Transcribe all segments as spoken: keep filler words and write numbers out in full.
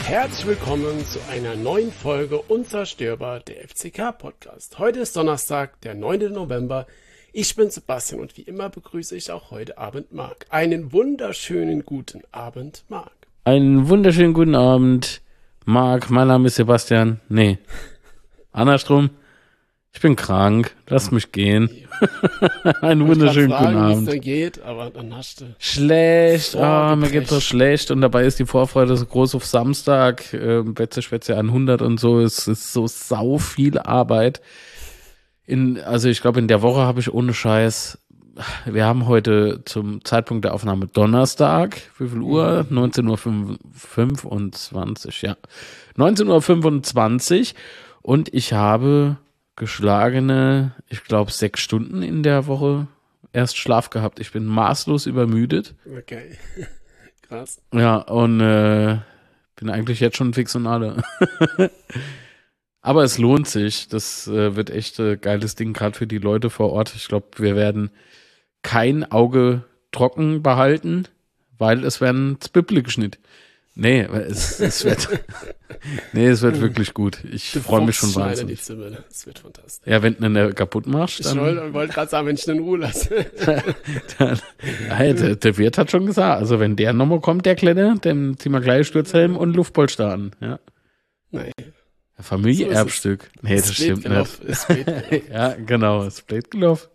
herzlich willkommen zu einer neuen Folge Unzerstörbar, der F C K-Podcast. Heute ist Donnerstag, der neunte November. Ich bin Sebastian und wie immer begrüße ich auch heute Abend Marc. Einen wunderschönen guten Abend, Marc. Einen wunderschönen guten Abend, Marc. Mein Name ist Sebastian. Nee, andersrum. Ich bin krank. Lass mich gehen. Einen wunderschönen fragen, guten Abend. Wie es dir geht, aber dann hast du... Schlecht. Ah, mir geht's so schlecht. Und dabei ist die Vorfreude so groß auf Samstag. Ähm, Betze Schwätze hundert und so. Es ist so sau viel Arbeit. In, also ich glaube, in der Woche habe ich ohne Scheiß... Wir haben heute zum Zeitpunkt der Aufnahme Donnerstag. Wie viel Uhr? neunzehn Uhr fünfundzwanzig, ja. neunzehn Uhr fünfundzwanzig. Und ich habe... geschlagene, ich glaube, sechs Stunden in der Woche erst Schlaf gehabt. Ich bin maßlos übermüdet. Okay, krass. Ja, und äh, bin eigentlich jetzt schon fix und alle. Aber es lohnt sich. Das äh, wird echt ein geiles Ding, gerade für die Leute vor Ort. Ich glaube, wir werden kein Auge trocken behalten, weil es werden Zwiebeln geschnitten. Nee, es, es wird nee, es wird wirklich gut. Ich freue mich schon wahnsinnig. Das wird fantastisch. Ja, wenn du eine kaputt machst, dann... Ich wollte gerade sagen, wenn ich den in Ruhe lasse. dann, hey, der, der Wirt hat schon gesagt, also wenn der nochmal kommt, der Kleine, dann ziehen wir gleich Sturzhelm und Luftpolster an. Ja. Nein. Familienerbstück. So nee, das stimmt nicht. Ja, genau, es bleibt gelaufen.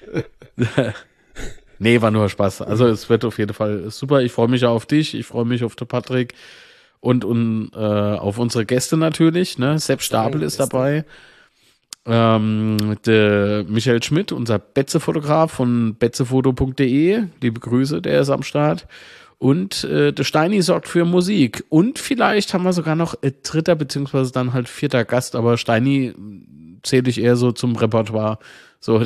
Nee, war nur Spaß. Also es wird auf jeden Fall super. Ich freue mich auch auf dich. Ich freue mich auf den Patrick und, und äh, auf unsere Gäste natürlich. Ne? Sepp Stapel ist dabei. Ähm, der Michael Schmidt, unser Betze-Fotograf von betzefoto punkt de. Liebe Grüße, der ist am Start. Und äh, der Steini sorgt für Musik. Und vielleicht haben wir sogar noch ein dritter, beziehungsweise dann halt vierter Gast. Aber Steini zähle ich eher so zum Repertoire. So,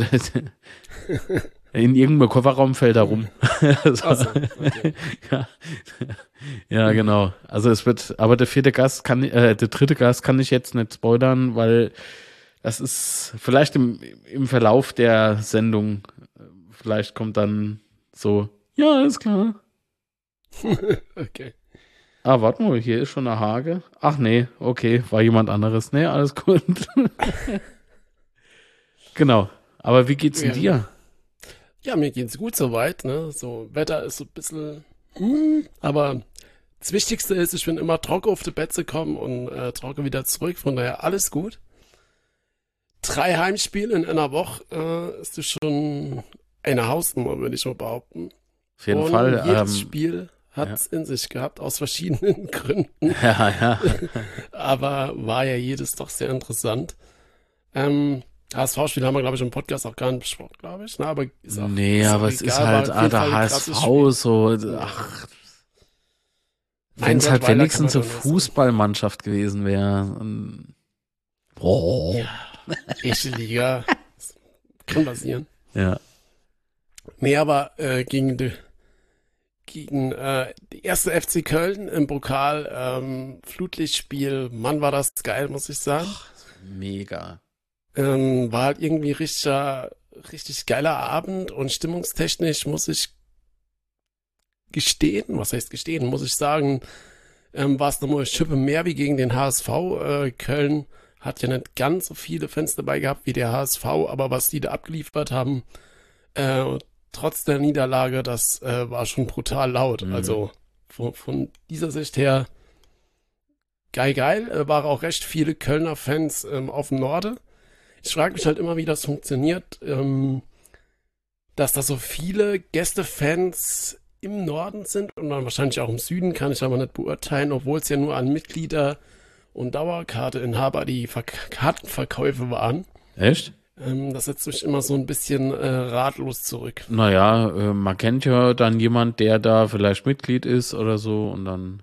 in irgendeinem Kofferraum fällt er rum. so. Ach so, okay. ja. ja, genau. Also es wird, aber der vierte Gast kann, äh, der dritte Gast kann ich jetzt nicht spoilern, weil das ist vielleicht im, im Verlauf der Sendung, vielleicht kommt dann so, ja, ist klar. Okay. Ah, warte mal, hier ist schon eine Hage. Ach nee, okay, war jemand anderes. Nee, alles gut. Genau. Aber wie geht's denn Ja. dir? Ja, mir geht's gut soweit, ne? So, Wetter ist so ein bisschen, hm, aber das Wichtigste ist, ich bin immer trocken auf die Betze gekommen und äh, trocken wieder zurück, von daher alles gut. Drei Heimspiele in einer Woche äh, ist das schon eine Hausnummer, würde ich mal behaupten. Auf jeden und Fall. jedes Ähm, Spiel hat es ja. in sich gehabt, aus verschiedenen Gründen. Ja, ja. Aber war ja jedes doch sehr interessant. Ähm, H S V-Spiel haben wir, glaube ich, im Podcast auch gar nicht besprochen, glaube ich. Na, aber ist auch, Nee, ist aber auch es egal, ist halt war ah, auf jeden der Fall ein H S krasses V Spiel. so, ach, Mein wenn es Gott, halt Weiler wenigstens kann eine man doch nicht Fußballmannschaft gewesen wäre. Boah. Ja, erste Liga. Das kann passieren. Ja. Nee, aber äh, gegen die, gegen äh, die erste F C Köln im Pokal, ähm, Flutlichtspiel, Mann, war das geil, muss ich sagen. Mega. Ähm, war halt irgendwie richtiger, richtig geiler Abend und stimmungstechnisch muss ich gestehen, was heißt gestehen, muss ich sagen, ähm, war es nochmal eine Schippe mehr wie gegen den H S V. Äh, Köln hat ja nicht ganz so viele Fans dabei gehabt wie der H S V, aber was die da abgeliefert haben, äh, trotz der Niederlage, das äh, war schon brutal laut. Mhm. Also von, von dieser Sicht her geil, geil. Äh, waren auch recht viele Kölner Fans ähm, auf dem Norde. Ich frage mich halt immer, wie das funktioniert, ähm, dass da so viele Gästefans im Norden sind und dann wahrscheinlich auch im Süden, kann ich aber nicht beurteilen, obwohl es ja nur an Mitglieder und Dauerkarteinhaber die Ver- Kartenverkäufe waren. Echt? Ähm, das setzt mich immer so ein bisschen äh, ratlos zurück. Naja, äh, man kennt ja dann jemand, der da vielleicht Mitglied ist oder so und dann.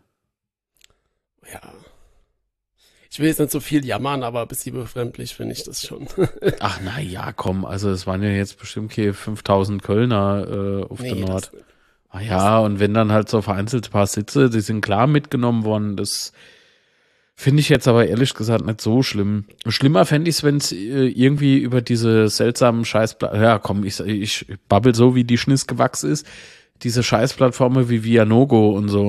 Ja. Ich will jetzt nicht so viel jammern, aber ein bisschen befremdlich finde ich das schon. Ach na ja, komm, also es waren ja jetzt bestimmt hier fünftausend Kölner äh, auf der Nord. das nicht. Ah ja, und wenn dann halt so vereinzelt ein paar Sitze, die sind klar mitgenommen worden, das finde ich jetzt aber ehrlich gesagt nicht so schlimm. Schlimmer fände ich es, wenn es äh, irgendwie über diese seltsamen Scheißpla- ja komm, ich, ich babbel so, wie die Schniss gewachsen ist, diese Scheißplattformen wie Vianogo und so,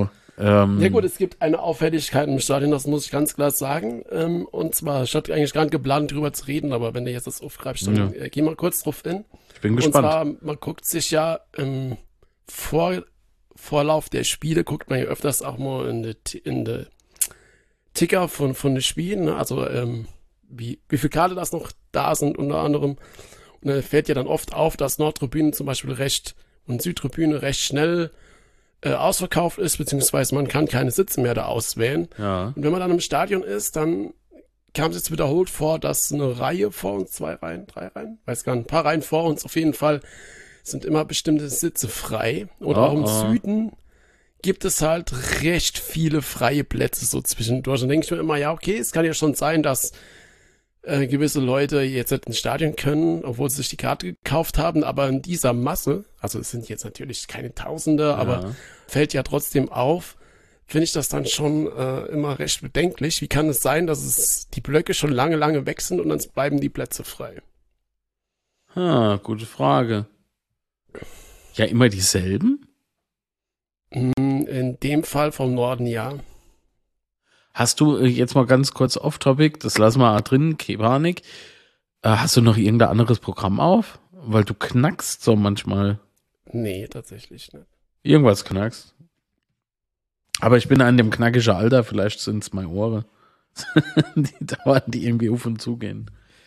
Ähm, Ja gut, es gibt eine Auffälligkeit im Stadion, das muss ich ganz klar sagen. Ähm, und zwar, ich hatte eigentlich gar nicht geplant, drüber zu reden, aber wenn du jetzt das aufgreifst, dann Ja. äh, geh mal kurz drauf hin. ich bin Und gespannt. zwar, man guckt sich ja im Vor Vorlauf der Spiele, guckt man ja öfters auch mal in die, Ti- in die Ticker von, von den Spielen, ne? Also ähm, wie, wie viele Karte das noch da sind unter anderem. Und da fällt ja dann oft auf, dass Nordtribüne zum Beispiel recht und Südtribüne recht schnell äh, ausverkauft ist, beziehungsweise man kann keine Sitze mehr da auswählen. Ja. Und wenn man dann im Stadion ist, dann kam es jetzt wiederholt vor, dass eine Reihe vor uns, zwei Reihen, drei Reihen, weiß gar nicht, ein paar Reihen vor uns auf jeden Fall sind immer bestimmte Sitze frei. Und Oh, auch im oh. Süden gibt es halt recht viele freie Plätze so zwischendurch. Und denke ich mir immer, ja, okay, es kann ja schon sein, dass äh, gewisse Leute jetzt nicht ins Stadion können, obwohl sie sich die Karte gekauft haben, aber in dieser Masse, also es sind jetzt natürlich keine Tausende, aber Ja. fällt ja trotzdem auf, finde ich das dann schon äh, immer recht bedenklich. Wie kann es sein, dass es die Blöcke schon lange, lange weg sind und dann bleiben die Plätze frei? Ah, gute Frage. Ja, immer dieselben? Mm, In dem Fall vom Norden ja. Hast du äh, jetzt mal ganz kurz off-topic, das lassen wir drin, keine Panik. Äh, hast du noch irgendein anderes Programm auf? Weil du knackst so manchmal. Nee, tatsächlich nicht. Irgendwas knackst. Aber ich bin an dem knackischen Alter, vielleicht sind es meine Ohren. Die dauern, die irgendwie auf und zu gehen.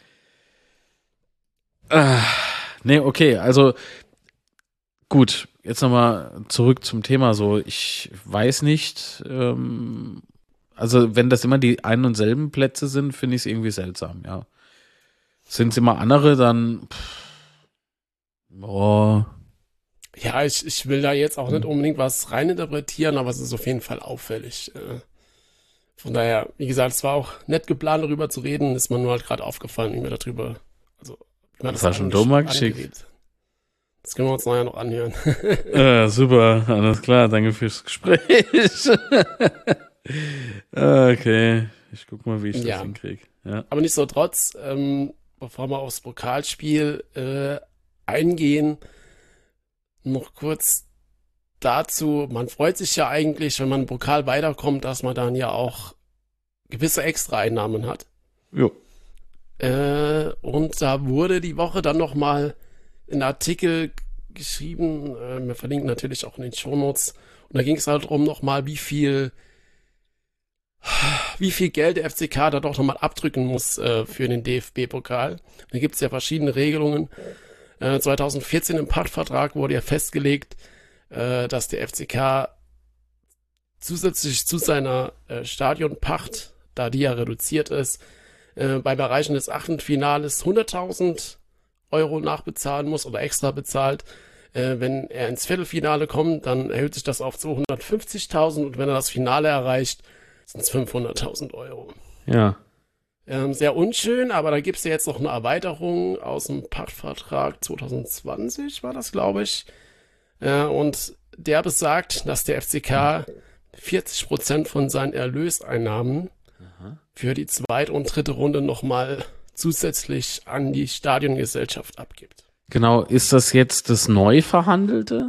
Ah, nee, okay, also gut, jetzt nochmal zurück zum Thema so. Ich weiß nicht, ähm, also wenn das immer die ein und selben Plätze sind, finde ich es irgendwie seltsam, ja. Sind es immer andere, dann pff, boah, Ja, ich, ich will da jetzt auch nicht unbedingt was reininterpretieren, aber es ist auf jeden Fall auffällig. Äh, Von daher, wie gesagt, es war auch nett geplant, darüber zu reden, ist mir nur halt gerade aufgefallen, wie wir darüber, also, wie man Das hast du schon ange- dumm mal geschickt. angeredet. Das können wir uns nachher noch anhören. äh, super, alles klar, danke fürs Gespräch. Okay, ich guck mal, wie ich das Ja. hinkriege. Ja. Aber nichtsdestotrotz, ähm, bevor wir aufs Pokalspiel äh, eingehen, noch kurz dazu, man freut sich ja eigentlich, wenn man im Pokal weiterkommt, dass man dann ja auch gewisse Extra-Einnahmen hat. Jo. Äh, und da wurde die Woche dann nochmal ein Artikel geschrieben, äh, wir verlinken natürlich auch in den Shownotes, und da ging es halt darum nochmal, wie viel wie viel Geld der F C K da doch nochmal abdrücken muss äh, für den D F B-Pokal. Da gibt es ja verschiedene Regelungen. Äh, zwanzig vierzehn im Pachtvertrag wurde ja festgelegt, äh, dass der F C K zusätzlich zu seiner äh, Stadionpacht, da die ja reduziert ist, äh, beim Erreichen des Achtelfinales hunderttausend Euro nachbezahlen muss oder extra bezahlt. Äh, wenn er ins Viertelfinale kommt, dann erhöht sich das auf zweihundertfünfzigtausend und wenn er das Finale erreicht, sind es fünfhunderttausend Euro. Ja. Ähm, sehr unschön, aber da gibt es ja jetzt noch eine Erweiterung aus dem Pachtvertrag zwanzig zwanzig, war das, glaube ich. Äh, und der besagt, dass der F C K vierzig Prozent von seinen Erlöseinnahmen Aha. für die zweite und dritte Runde nochmal zusätzlich an die Stadiongesellschaft abgibt. Genau, ist das jetzt das neu verhandelte?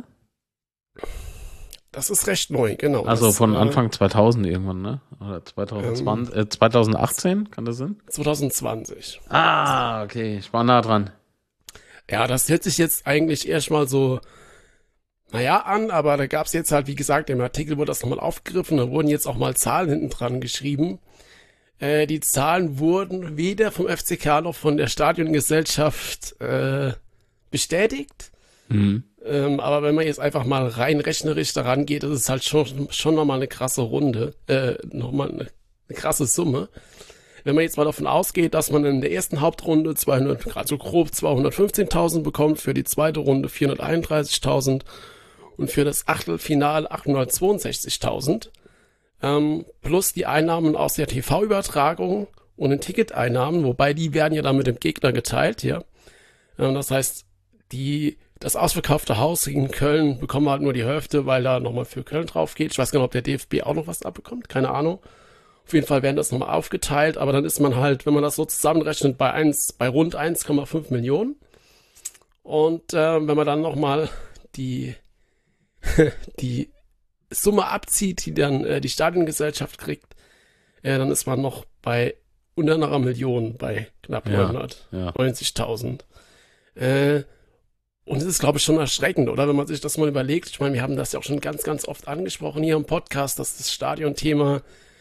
Das ist recht neu, genau. Also das, von äh, Anfang zweitausend irgendwann, ne? Oder zwanzig zwanzig, äh, zwanzig achtzehn, kann das sein? zwanzig zwanzig. Ah, okay, ich war nah dran. Ja, das hört sich jetzt eigentlich erstmal so, naja, an, aber da gab es jetzt halt, wie gesagt, im Artikel wurde das nochmal aufgegriffen, da wurden jetzt auch mal Zahlen hinten dran geschrieben. Äh, die Zahlen wurden weder vom F C K noch von der Stadiongesellschaft äh, bestätigt. Mhm. Ähm, aber wenn man jetzt einfach mal rein rechnerisch daran geht, ist es halt schon, schon nochmal eine krasse Runde, äh, nochmal eine, eine krasse Summe. Wenn man jetzt mal davon ausgeht, dass man in der ersten Hauptrunde zweihundert, gerade so grob zweihundertfünfzehntausend bekommt, für die zweite Runde vierhunderteinunddreißigtausend und für das Achtelfinale achthundertzweiundsechzigtausend, ähm, plus die Einnahmen aus der T V-Übertragung und den Ticketeinnahmen, wobei die werden ja dann mit dem Gegner geteilt, ja. Ähm, das heißt, die das ausverkaufte Haus in Köln bekommen halt nur die Hälfte, weil da nochmal für Köln drauf geht. Ich weiß gar nicht, ob der D F B auch noch was abbekommt, keine Ahnung. Auf jeden Fall werden das nochmal aufgeteilt, aber dann ist man halt, wenn man das so zusammenrechnet, bei eins, bei rund eins Komma fünf Millionen. Und äh, wenn man dann nochmal die, die Summe abzieht, die dann äh, die Stadiongesellschaft kriegt, äh, dann ist man noch bei unter einer Million, bei knapp Ja, neunhundertneunzigtausend. Äh, und es ist, glaube ich, schon erschreckend, oder? Wenn man sich das mal überlegt. Ich meine, wir haben das ja auch schon ganz, ganz oft angesprochen hier im Podcast, dass das Stadionthema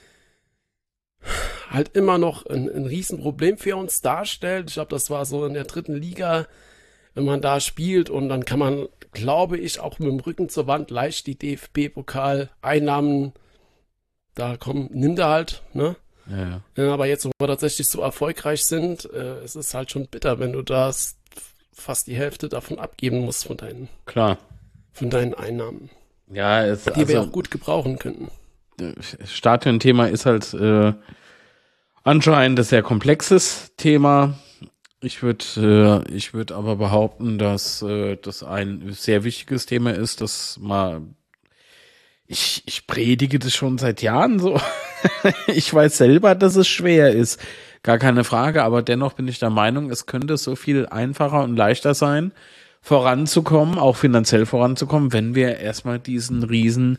halt immer noch ein, ein Riesenproblem für uns darstellt. Ich glaube, das war so in der dritten Liga, wenn man da spielt und dann kann man, glaube ich, auch mit dem Rücken zur Wand leicht die D F B-Pokal-Einnahmen, da kommen, nimmt er halt, ne? Ja, ja. Ja, aber jetzt, wo wir tatsächlich so erfolgreich sind, äh, es ist halt schon bitter, wenn du das fast die Hälfte davon abgeben musst von deinen, Klar. von deinen Einnahmen, Ja, es, die also, wir auch gut gebrauchen könnten. Stadion-Thema ist halt äh, anscheinend ein sehr komplexes Thema. Ich würde äh, ich würde aber behaupten, dass äh, das ein sehr wichtiges Thema ist, dass mal ich ich predige das schon seit Jahren so. Ich weiß selber, dass es schwer ist, gar keine Frage, aber dennoch bin ich der Meinung, es könnte so viel einfacher und leichter sein, voranzukommen, auch finanziell voranzukommen, wenn wir erstmal diesen riesen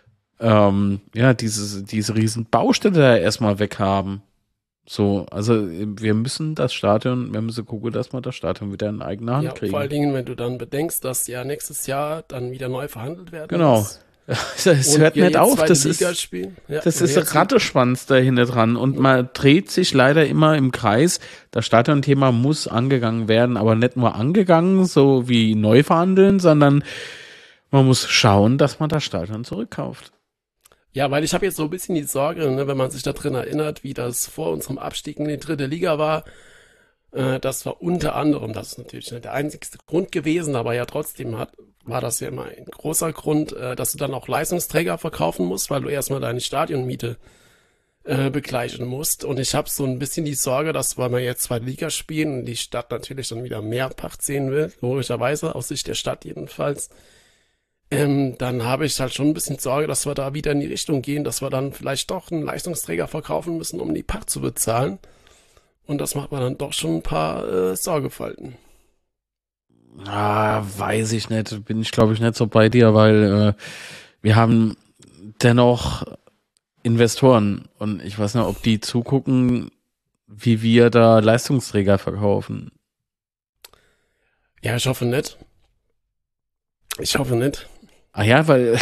ähm, ja, diese diese riesen Baustelle da erstmal weg haben. So, also wir müssen das Stadion, wir müssen gucken, dass wir das Stadion wieder in eigene Hand Ja, kriegen. vor allen Dingen, wenn du dann bedenkst, dass ja nächstes Jahr dann wieder neu verhandelt werden Genau. muss. Es Und hört wir nicht jetzt auf, zweite das Liga ist, spielen. Ja, das und ist wir ein jetzt- Rattenschwanz dahinter dran und man dreht sich leider immer im Kreis. Das Stadionthema muss angegangen werden, aber nicht nur angegangen, so wie neu verhandeln, sondern man muss schauen, dass man das Stadion zurückkauft. Ja, weil ich habe jetzt so ein bisschen die Sorge, ne, wenn man sich da drin erinnert, wie das vor unserem Abstieg in die dritte Liga war. Äh, das war unter anderem, das ist natürlich nicht der einzigste Grund gewesen, aber ja trotzdem hat, war das ja immer ein großer Grund, äh, dass du dann auch Leistungsträger verkaufen musst, weil du erstmal deine Stadionmiete äh, begleichen musst. Und ich habe so ein bisschen die Sorge, dass, weil wir jetzt zweite Liga spielen und die Stadt natürlich dann wieder mehr Pacht sehen will, logischerweise, aus Sicht der Stadt jedenfalls, ähm, dann habe ich halt schon ein bisschen Sorge, dass wir da wieder in die Richtung gehen, dass wir dann vielleicht doch einen Leistungsträger verkaufen müssen, um die Pacht zu bezahlen. Und das macht mir dann doch schon ein paar äh, Sorgefalten. Ah, weiß ich nicht, bin ich glaube ich nicht so bei dir, weil äh, wir haben dennoch Investoren und ich weiß nicht, ob die zugucken, wie wir da Leistungsträger verkaufen. Ja, ich hoffe nicht. Ich hoffe nicht. Ah ja, weil,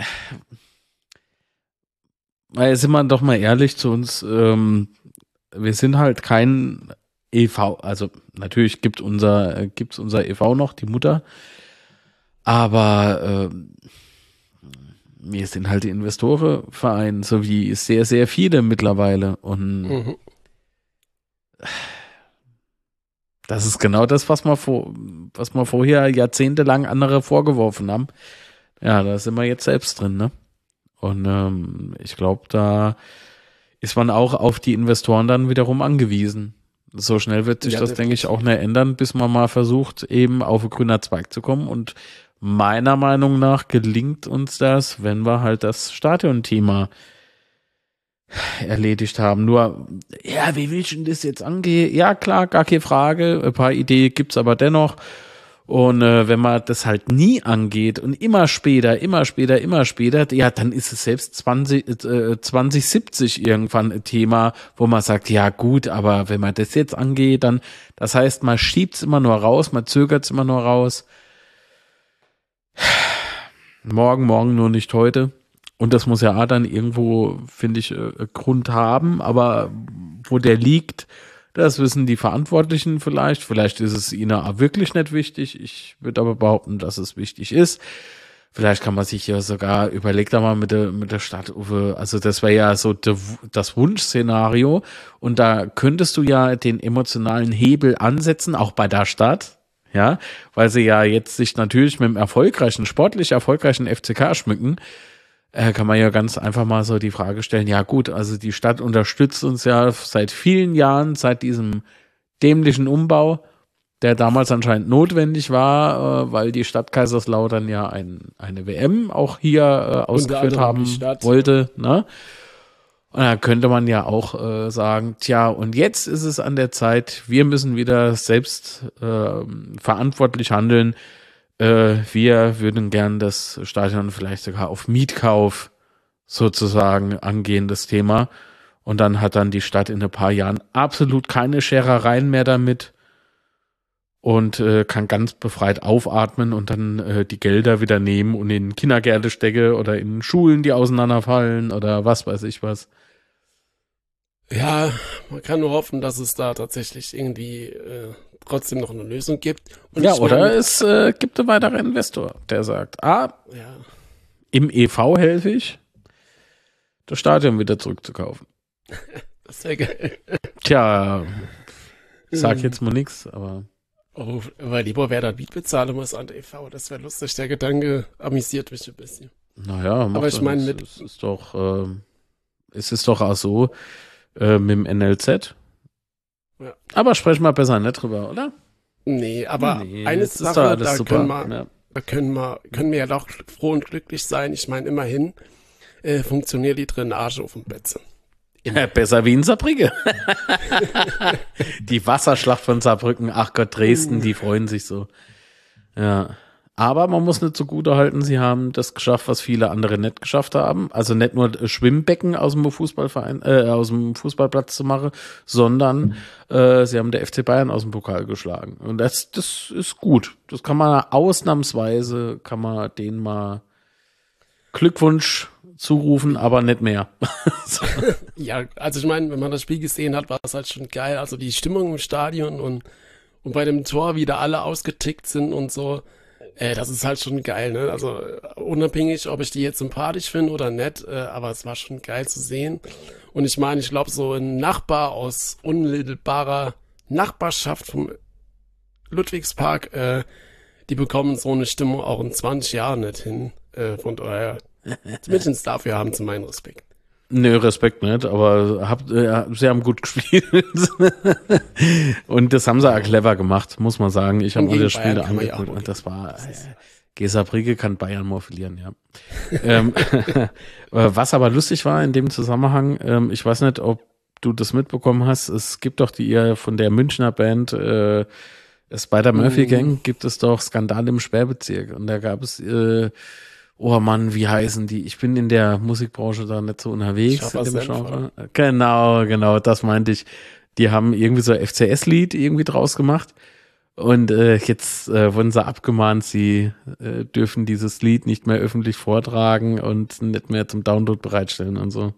weil sind wir doch mal ehrlich zu uns, ähm, wir sind halt kein E V, also natürlich gibt unser, äh, gibt's unser E V noch, die Mutter, aber ähm, wir sind halt die Investorenverein, so wie sehr, sehr viele mittlerweile und Mhm. das ist genau das, was wir vor, was wir vorher jahrzehntelang andere vorgeworfen haben. Ja, da sind wir jetzt selbst drin, ne? Und ähm, ich glaube, da ist man auch auf die Investoren dann wiederum angewiesen. So schnell wird sich Ja, das, denke ich, auch nicht ändern, bis man mal versucht, eben auf einen grüner Zweig zu kommen. Und meiner Meinung nach gelingt uns das, wenn wir halt das Stadionthema erledigt haben. Nur, ja, wie will ich denn das jetzt angehen? Ja, klar, gar keine Frage. Ein paar Ideen gibt's aber dennoch. Und äh, wenn man das halt nie angeht und immer später, immer später, immer später, ja, dann ist es selbst zwanzig, äh, zwanzig siebzig irgendwann ein Thema, wo man sagt, ja gut, aber wenn man das jetzt angeht, dann, das heißt, man schiebt's immer nur raus, man zögert's immer nur raus. Morgen, morgen, nur nicht heute. Und das muss ja auch dann irgendwo, finde ich, äh, Grund haben, aber wo der liegt, das wissen die Verantwortlichen vielleicht. Vielleicht ist es ihnen auch wirklich nicht wichtig. Ich würde aber behaupten, dass es wichtig ist. Vielleicht kann man sich ja sogar, überlegt da mal mit der, mit der Stadt, also das wäre ja so de, das Wunschszenario. Und da könntest du ja den emotionalen Hebel ansetzen, auch bei der Stadt. Ja, weil sie ja jetzt sich natürlich mit dem erfolgreichen, sportlich erfolgreichen F C K schmücken. Äh, kann man ja ganz einfach mal so die Frage stellen, ja gut, also die Stadt unterstützt uns ja seit vielen Jahren, seit diesem dämlichen Umbau, der damals anscheinend notwendig war, äh, weil die Stadt Kaiserslautern ja ein, eine W M auch hier äh, ausgeführt anderem haben die Stadt. wollte, ne? Und da könnte man ja auch äh, sagen, tja, und jetzt ist es an der Zeit, wir müssen wieder selbst äh, verantwortlich handeln. äh, wir würden gern das Stadion vielleicht sogar auf Mietkauf sozusagen angehen, das Thema. Und dann hat dann die Stadt in ein paar Jahren absolut keine Scherereien mehr damit und äh, kann ganz befreit aufatmen und dann äh, die Gelder wieder nehmen und in Kindergärten stecke oder in Schulen, die auseinanderfallen oder was weiß ich was. Ja, man kann nur hoffen, dass es da tatsächlich irgendwie äh, trotzdem noch eine Lösung gibt. Und Ja, ich oder meine, es äh, gibt einen weiteren Investor, der sagt, ah, ja, im E V helfe ich, das Stadion wieder zurückzukaufen. das wäre geil. Tja, ich sag jetzt mal nix, aber Oh, weil lieber wer da Miet bezahlen muss an der E V, das wäre lustig. Der Gedanke amüsiert mich ein bisschen. naja, macht Aber ich doch meine, nix. mit, Es ist doch, ähm, es ist doch auch so äh, mit dem N L Z. Ja. Aber sprechen wir besser nicht drüber, oder? nee, aber Nee, eine es ist doch Sache, alles da super. können wir, Ja. da können wir, können wir ja doch froh und glücklich sein. Ich meine, immerhin äh, funktioniert die Drainage auf dem Betze. Ja, besser wie in Saarbrücken. Die Wasserschlacht von Saarbrücken, ach Gott, Dresden, die freuen sich so. Ja. Aber man muss nicht zugute halten, sie haben das geschafft, was viele andere nicht geschafft haben. Also nicht nur Schwimmbecken aus dem Fußballverein, äh, aus dem Fußballplatz zu machen, sondern äh, sie haben der F C Bayern aus dem Pokal geschlagen. Und das, das ist gut. Das kann man ausnahmsweise, kann man denen mal Glückwunsch zurufen, aber nicht mehr. So. Ja, also ich meine, wenn man das Spiel gesehen hat, war es halt schon geil. Also die Stimmung im Stadion und, und bei dem Tor, wie da alle ausgetickt sind und so, äh, das ist halt schon geil, ne? Also äh, unabhängig, ob ich die jetzt sympathisch finde oder nicht, äh, aber es war schon geil zu sehen. Und ich meine, ich glaube, so ein Nachbar aus unmittelbarer Nachbarschaft vom Ludwigspark, äh, die bekommen so eine Stimmung auch in zwanzig Jahren nicht hin. Äh, von daher, zumindest dafür haben sie meinen Respekt. Nö, Respekt nicht, aber hab, äh, sie haben gut gespielt. Und das haben sie auch clever gemacht, muss man sagen. Ich habe Und alle gegen Spiele Bayern kann man ja angeguckt auch und das war, äh, Gesa Brigge kann Bayern mal verlieren, ja. ähm, was aber lustig war in dem Zusammenhang, ähm, ich weiß nicht, ob du das mitbekommen hast, es gibt doch die äh, von der Münchner Band äh, Spider-Murphy Mm. Gang, gibt es doch Skandal im Sperrbezirk und da gab es äh, oh Mann, wie heißen die? Ich bin in der Musikbranche da nicht so unterwegs. Scharfer In dem Senf, Genre. Genau, genau, das meinte ich. Die haben irgendwie so ein F C S-Lied irgendwie draus gemacht. Und äh, jetzt äh, wurden sie abgemahnt, sie äh, dürfen dieses Lied nicht mehr öffentlich vortragen und nicht mehr zum Download bereitstellen und so.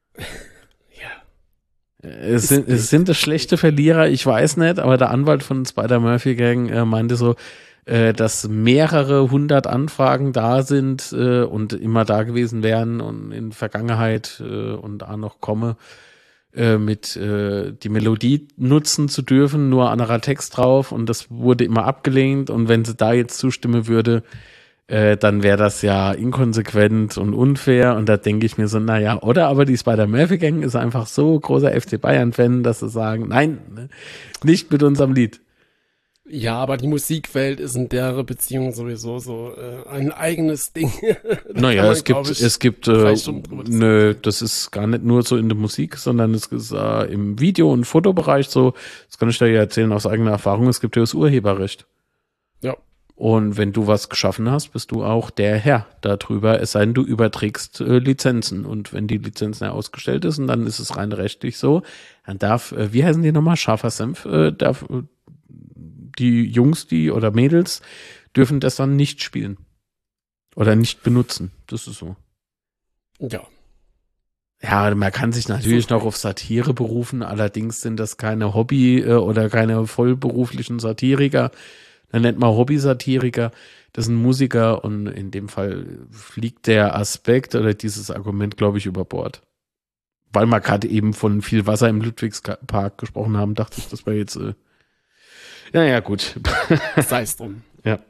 Ja. Es Ist sind, es nicht. sind das schlechte Verlierer, ich weiß nicht, aber der Anwalt von Spider-Murphy-Gang äh, meinte so, äh, dass mehrere hundert Anfragen da sind äh, und immer da gewesen wären und in Vergangenheit äh, und da noch komme, äh, mit äh, die Melodie nutzen zu dürfen, nur anderer Text drauf und das wurde immer abgelehnt und wenn sie da jetzt zustimmen würde, äh, dann wäre das ja inkonsequent und unfair und da denke ich mir so, naja, oder aber die Spider-Murphy-Gang ist einfach so großer F C Bayern-Fan, dass sie sagen, nein, ne, nicht mit unserem Lied. Ja, aber die Musikwelt ist in der Beziehung sowieso so äh, ein eigenes Ding. Da Naja, kann man, es gibt, glaub ich, es gibt, drei äh, Stunden drüber nö, das ist gar nicht nur so in der Musik, sondern es ist äh, im Video- und Fotobereich so, das kann ich dir ja erzählen aus eigener Erfahrung, es gibt ja das Urheberrecht. Ja. Und wenn du was geschaffen hast, bist du auch der Herr darüber, es sei denn, du überträgst äh, Lizenzen. Und wenn die Lizenzen ja ausgestellt ist, und dann ist es rein rechtlich so, dann darf, äh, wie heißen die nochmal, Scharfer Senf, äh, darf äh, die Jungs, die oder Mädels, dürfen das dann nicht spielen. Oder nicht benutzen. Das ist so. Ja. Ja, man kann sich natürlich So. noch auf Satire berufen, allerdings sind das keine Hobby- äh, oder keine vollberuflichen Satiriker. Dann nennt man Hobby-Satiriker. Das sind Musiker und in dem Fall fliegt der Aspekt oder dieses Argument, glaube ich, über Bord. Weil wir gerade eben von viel Wasser im Ludwigspark gesprochen haben, dachte ich, das war jetzt, äh, ja, ja, gut. Sei es drum. Ja.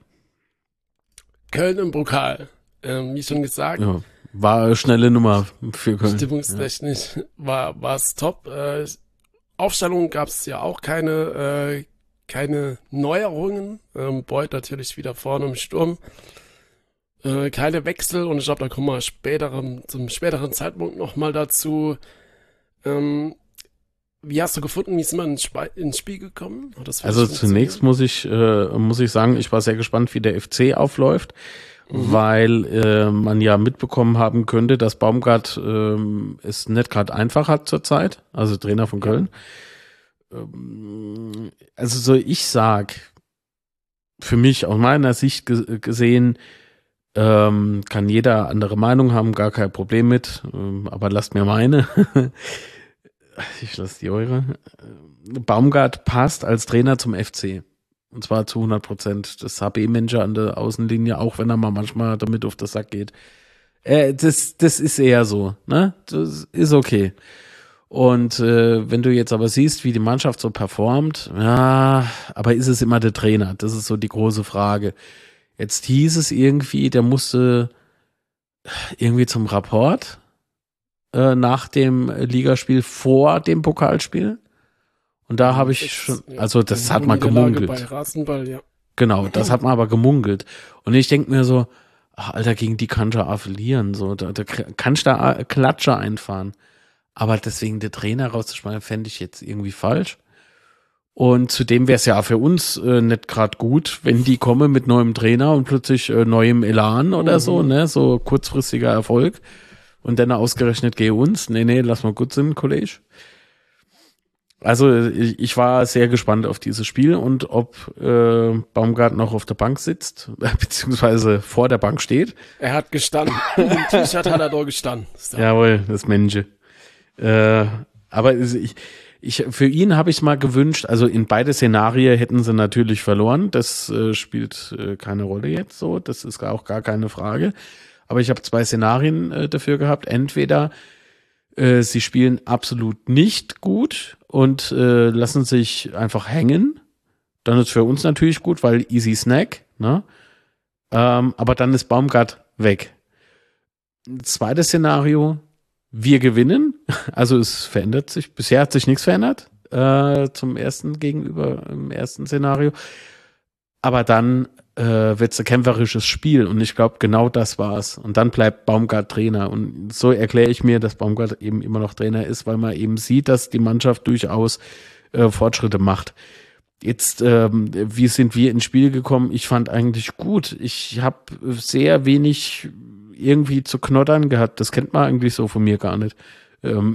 Köln im Pokal. Ähm, wie schon gesagt, Ja, war eine schnelle Nummer für Köln. stimmungstechnisch war war es top. Äh, Aufstellung gab es ja auch keine äh, keine Neuerungen. Ähm, Beuth natürlich wieder vorne im Sturm. Äh, keine Wechsel und ich glaube, da kommen wir späterem, zum späteren Zeitpunkt nochmal dazu. Ähm, wie hast du gefunden, wie ist man ins, Sp- ins Spiel gekommen? Hat das für Also dich zunächst muss ich, äh, muss ich sagen, ich war sehr gespannt, wie der F C aufläuft, Mhm. weil äh, man ja mitbekommen haben könnte, dass Baumgart ähm, es nicht gerade einfach hat zurzeit, also Trainer von Köln. Ähm, also so ich sag, für mich aus meiner Sicht ge- gesehen, ähm, kann jeder andere Meinung haben, gar kein Problem mit, ähm, aber lasst mir meine. Ich lasse die eure. Baumgart passt als Trainer zum F C. Und zwar zu hundert Prozent. Das H B-Manager an der Außenlinie, auch wenn er mal manchmal damit auf den Sack geht. Äh, das, das ist eher so, ne? Das ist okay. Und äh, wenn du jetzt aber siehst, wie die Mannschaft so performt, ja, aber ist es immer der Trainer? Das ist so die große Frage. Jetzt hieß es irgendwie, der musste irgendwie zum Rapport äh, nach dem Ligaspiel vor dem Pokalspiel. Und da habe ich Sechs, schon, ja. also das hat Eine man Niederlage bei gemungelt. Rasenball, ja. Genau, das hat man aber gemungelt. Und ich denke mir so, ach, Alter, gegen die kannst du auch verlieren. So, da, da kannst du da Klatscher einfahren. Aber deswegen der Trainer rauszuschmeißen, fände ich jetzt irgendwie falsch. Und zudem wäre es ja auch für uns äh, nicht gerade gut, wenn die kommen mit neuem Trainer und plötzlich äh, neuem Elan oder Mhm. so, ne, so kurzfristiger Erfolg. Und dann ausgerechnet geh uns. Nee, nee, lass mal gut sind, Kollege. Also ich, ich war sehr gespannt auf dieses Spiel und ob äh, Baumgart noch auf der Bank sitzt, beziehungsweise vor der Bank steht. Er hat gestanden. Im T-Shirt hat er da gestanden. So. Jawohl, das Mensche. Äh, aber ich, ich, für ihn habe ich mal gewünscht, also in beide Szenarien hätten sie natürlich verloren. Das äh, spielt äh, keine Rolle jetzt so. Das ist auch gar keine Frage. Aber ich habe zwei Szenarien äh, dafür gehabt. Entweder äh, sie spielen absolut nicht gut und äh, lassen sich einfach hängen. Dann ist für uns natürlich gut, weil easy snack, ne? Ähm, aber dann ist Baumgart weg. Zweites Szenario, wir gewinnen. Also es verändert sich. Bisher hat sich nichts verändert äh, zum ersten gegenüber im ersten Szenario. Aber dann äh, wird es ein kämpferisches Spiel und ich glaube, genau das war's. Und dann bleibt Baumgart Trainer. Und so erkläre ich mir, dass Baumgart eben immer noch Trainer ist, weil man eben sieht, dass die Mannschaft durchaus äh, Fortschritte macht. Jetzt, ähm, wie sind wir ins Spiel gekommen? Ich fand eigentlich gut. Ich habe sehr wenig irgendwie zu knottern gehabt. Das kennt man eigentlich so von mir gar nicht. Ähm,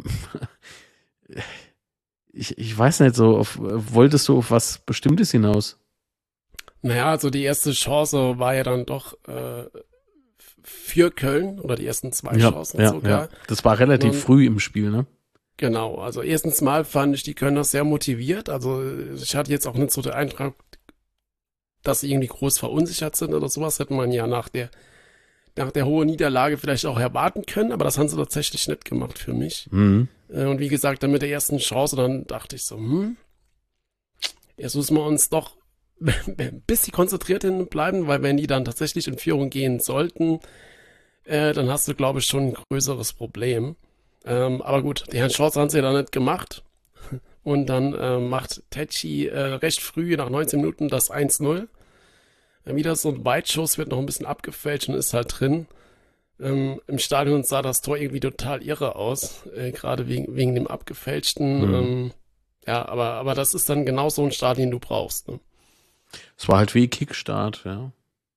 ich, ich weiß nicht so, auf, wolltest du auf was Bestimmtes hinaus? Naja, also die erste Chance war ja dann doch äh, für Köln oder die ersten zwei Ja, Chancen ja, sogar. ja. Das war relativ Und, früh im Spiel, ne? Genau, also erstens mal fand ich die Kölner sehr motiviert. Also ich hatte jetzt auch nicht so den Eindruck, dass sie irgendwie groß verunsichert sind oder sowas. Hätte man ja nach der nach der hohen Niederlage vielleicht auch erwarten können, aber das haben sie tatsächlich nicht gemacht für mich. Mhm. Äh, und wie gesagt, dann mit der ersten Chance, dann dachte ich so, hm, jetzt müssen wir uns doch ein bisschen konzentriert bleiben, weil wenn die dann tatsächlich in Führung gehen sollten, äh, dann hast du, glaube ich, schon ein größeres Problem. Ähm, aber gut, die Herrn Chance haben sie ja dann nicht gemacht. Und dann äh, macht Tetschi äh, recht früh, nach neunzehn Minuten, das eins null. Äh, wieder so ein Weitschuss, wird noch ein bisschen abgefälscht und ist halt drin. Ähm, Im Stadion sah das Tor irgendwie total irre aus, äh, gerade wegen, wegen dem abgefälschten. Mhm. Ähm, ja, aber, aber das ist dann genau so ein Stadion, den du brauchst. Ne? Es war halt wie Kickstart, ja.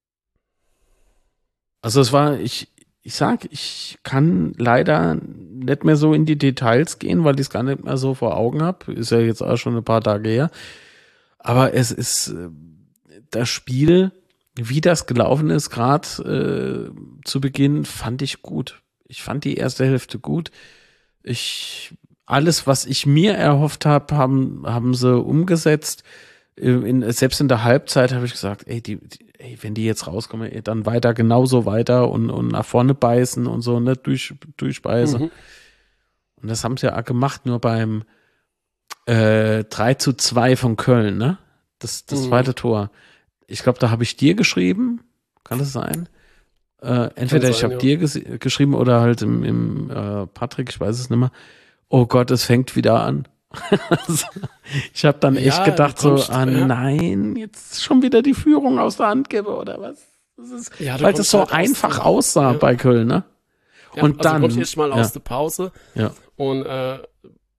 Also es war, ich, ich sag, ich kann leider nicht mehr so in die Details gehen, weil ich es gar nicht mehr so vor Augen habe. Ist ja jetzt auch schon ein paar Tage her. Aber es ist äh, das Spiel, wie das gelaufen ist, gerade äh, zu Beginn, fand ich gut. Ich fand die erste Hälfte gut. Ich alles, was ich mir erhofft habe, haben haben sie umgesetzt. In, selbst in der Halbzeit habe ich gesagt, ey, die, die, ey, wenn die jetzt rauskommen, ey, dann weiter, genauso weiter und, und nach vorne beißen und so, ne, durch, durchbeißen. Mhm. Und das haben sie ja auch gemacht, nur beim äh, drei zu zwei von Köln, ne? Das, das Mhm. zweite Tor. Ich glaube, da habe ich dir geschrieben. Kann das sein? Äh, entweder sein, ich habe ja. dir ges- geschrieben oder halt im, im äh, Patrick, ich weiß es nicht mehr. Oh Gott, es fängt wieder an. Also, ich habe dann echt Ja, gedacht du so, kommst- ah ja. nein, jetzt schon wieder die Führung aus der Hand gebe oder was? Das ist, Ja, du weil kommst das so halt aus einfach der- aussah ja. bei Köln, ne? Ja, Und also dann- kommst erst mal ja. aus der Pause Ja. und äh,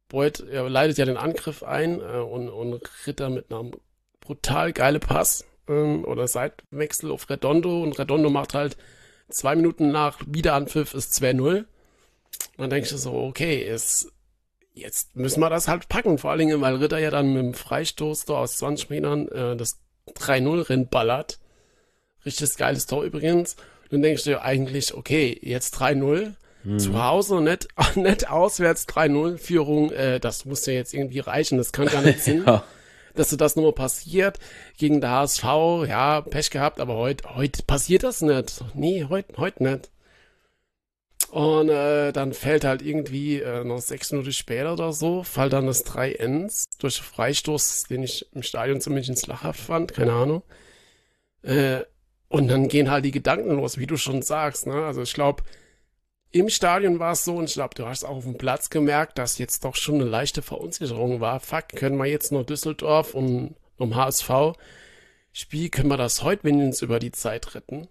Beuth er leitet ja den Angriff ein äh, und, und Ritter mit einem brutal geile Pass ähm, oder Seitwechsel auf Redondo und Redondo macht halt zwei Minuten nach Wiederanpfiff ist zwei null. Dann denke ich so, okay, ist, jetzt müssen wir das halt packen, vor allen Dingen, weil Ritter ja dann mit dem Freistoß da aus zwanzig Metern äh, das drei null reinballert. Richtig geiles Tor übrigens. Und dann denke ich dir eigentlich, okay, jetzt drei null. Hm. Zu Hause, nicht, nicht auswärts drei null Führung, äh, das muss ja jetzt irgendwie reichen, das kann gar nicht Sinn, ja. dass so das nur passiert. Gegen der H S V, ja, Pech gehabt, aber heute heute passiert das nicht. Nee, heute heute nicht. Und äh, dann fällt halt irgendwie äh, noch sechs Minuten später oder so, fällt dann das drei eins durch Freistoß, den ich im Stadion ziemlich ins Lachhaft fand, keine Ahnung. Äh, und dann gehen halt die Gedanken los, wie du schon sagst, ne? Also ich glaube, im Stadion war es so, und ich glaube, du hast auch auf dem Platz gemerkt, dass jetzt doch schon eine leichte Verunsicherung war. Fuck, können wir jetzt noch Düsseldorf und um H S V Spiel, können wir das heute wenigstens über die Zeit retten?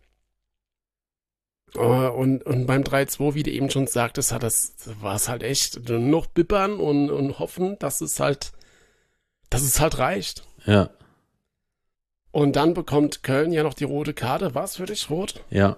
Uh, und, und beim drei zwei, wie du eben schon sagtest, hat das, war es halt echt nur noch bippern und, und hoffen, dass es halt, dass es halt reicht. Ja. Und dann bekommt Köln ja noch die rote Karte. War es für dich rot? Ja.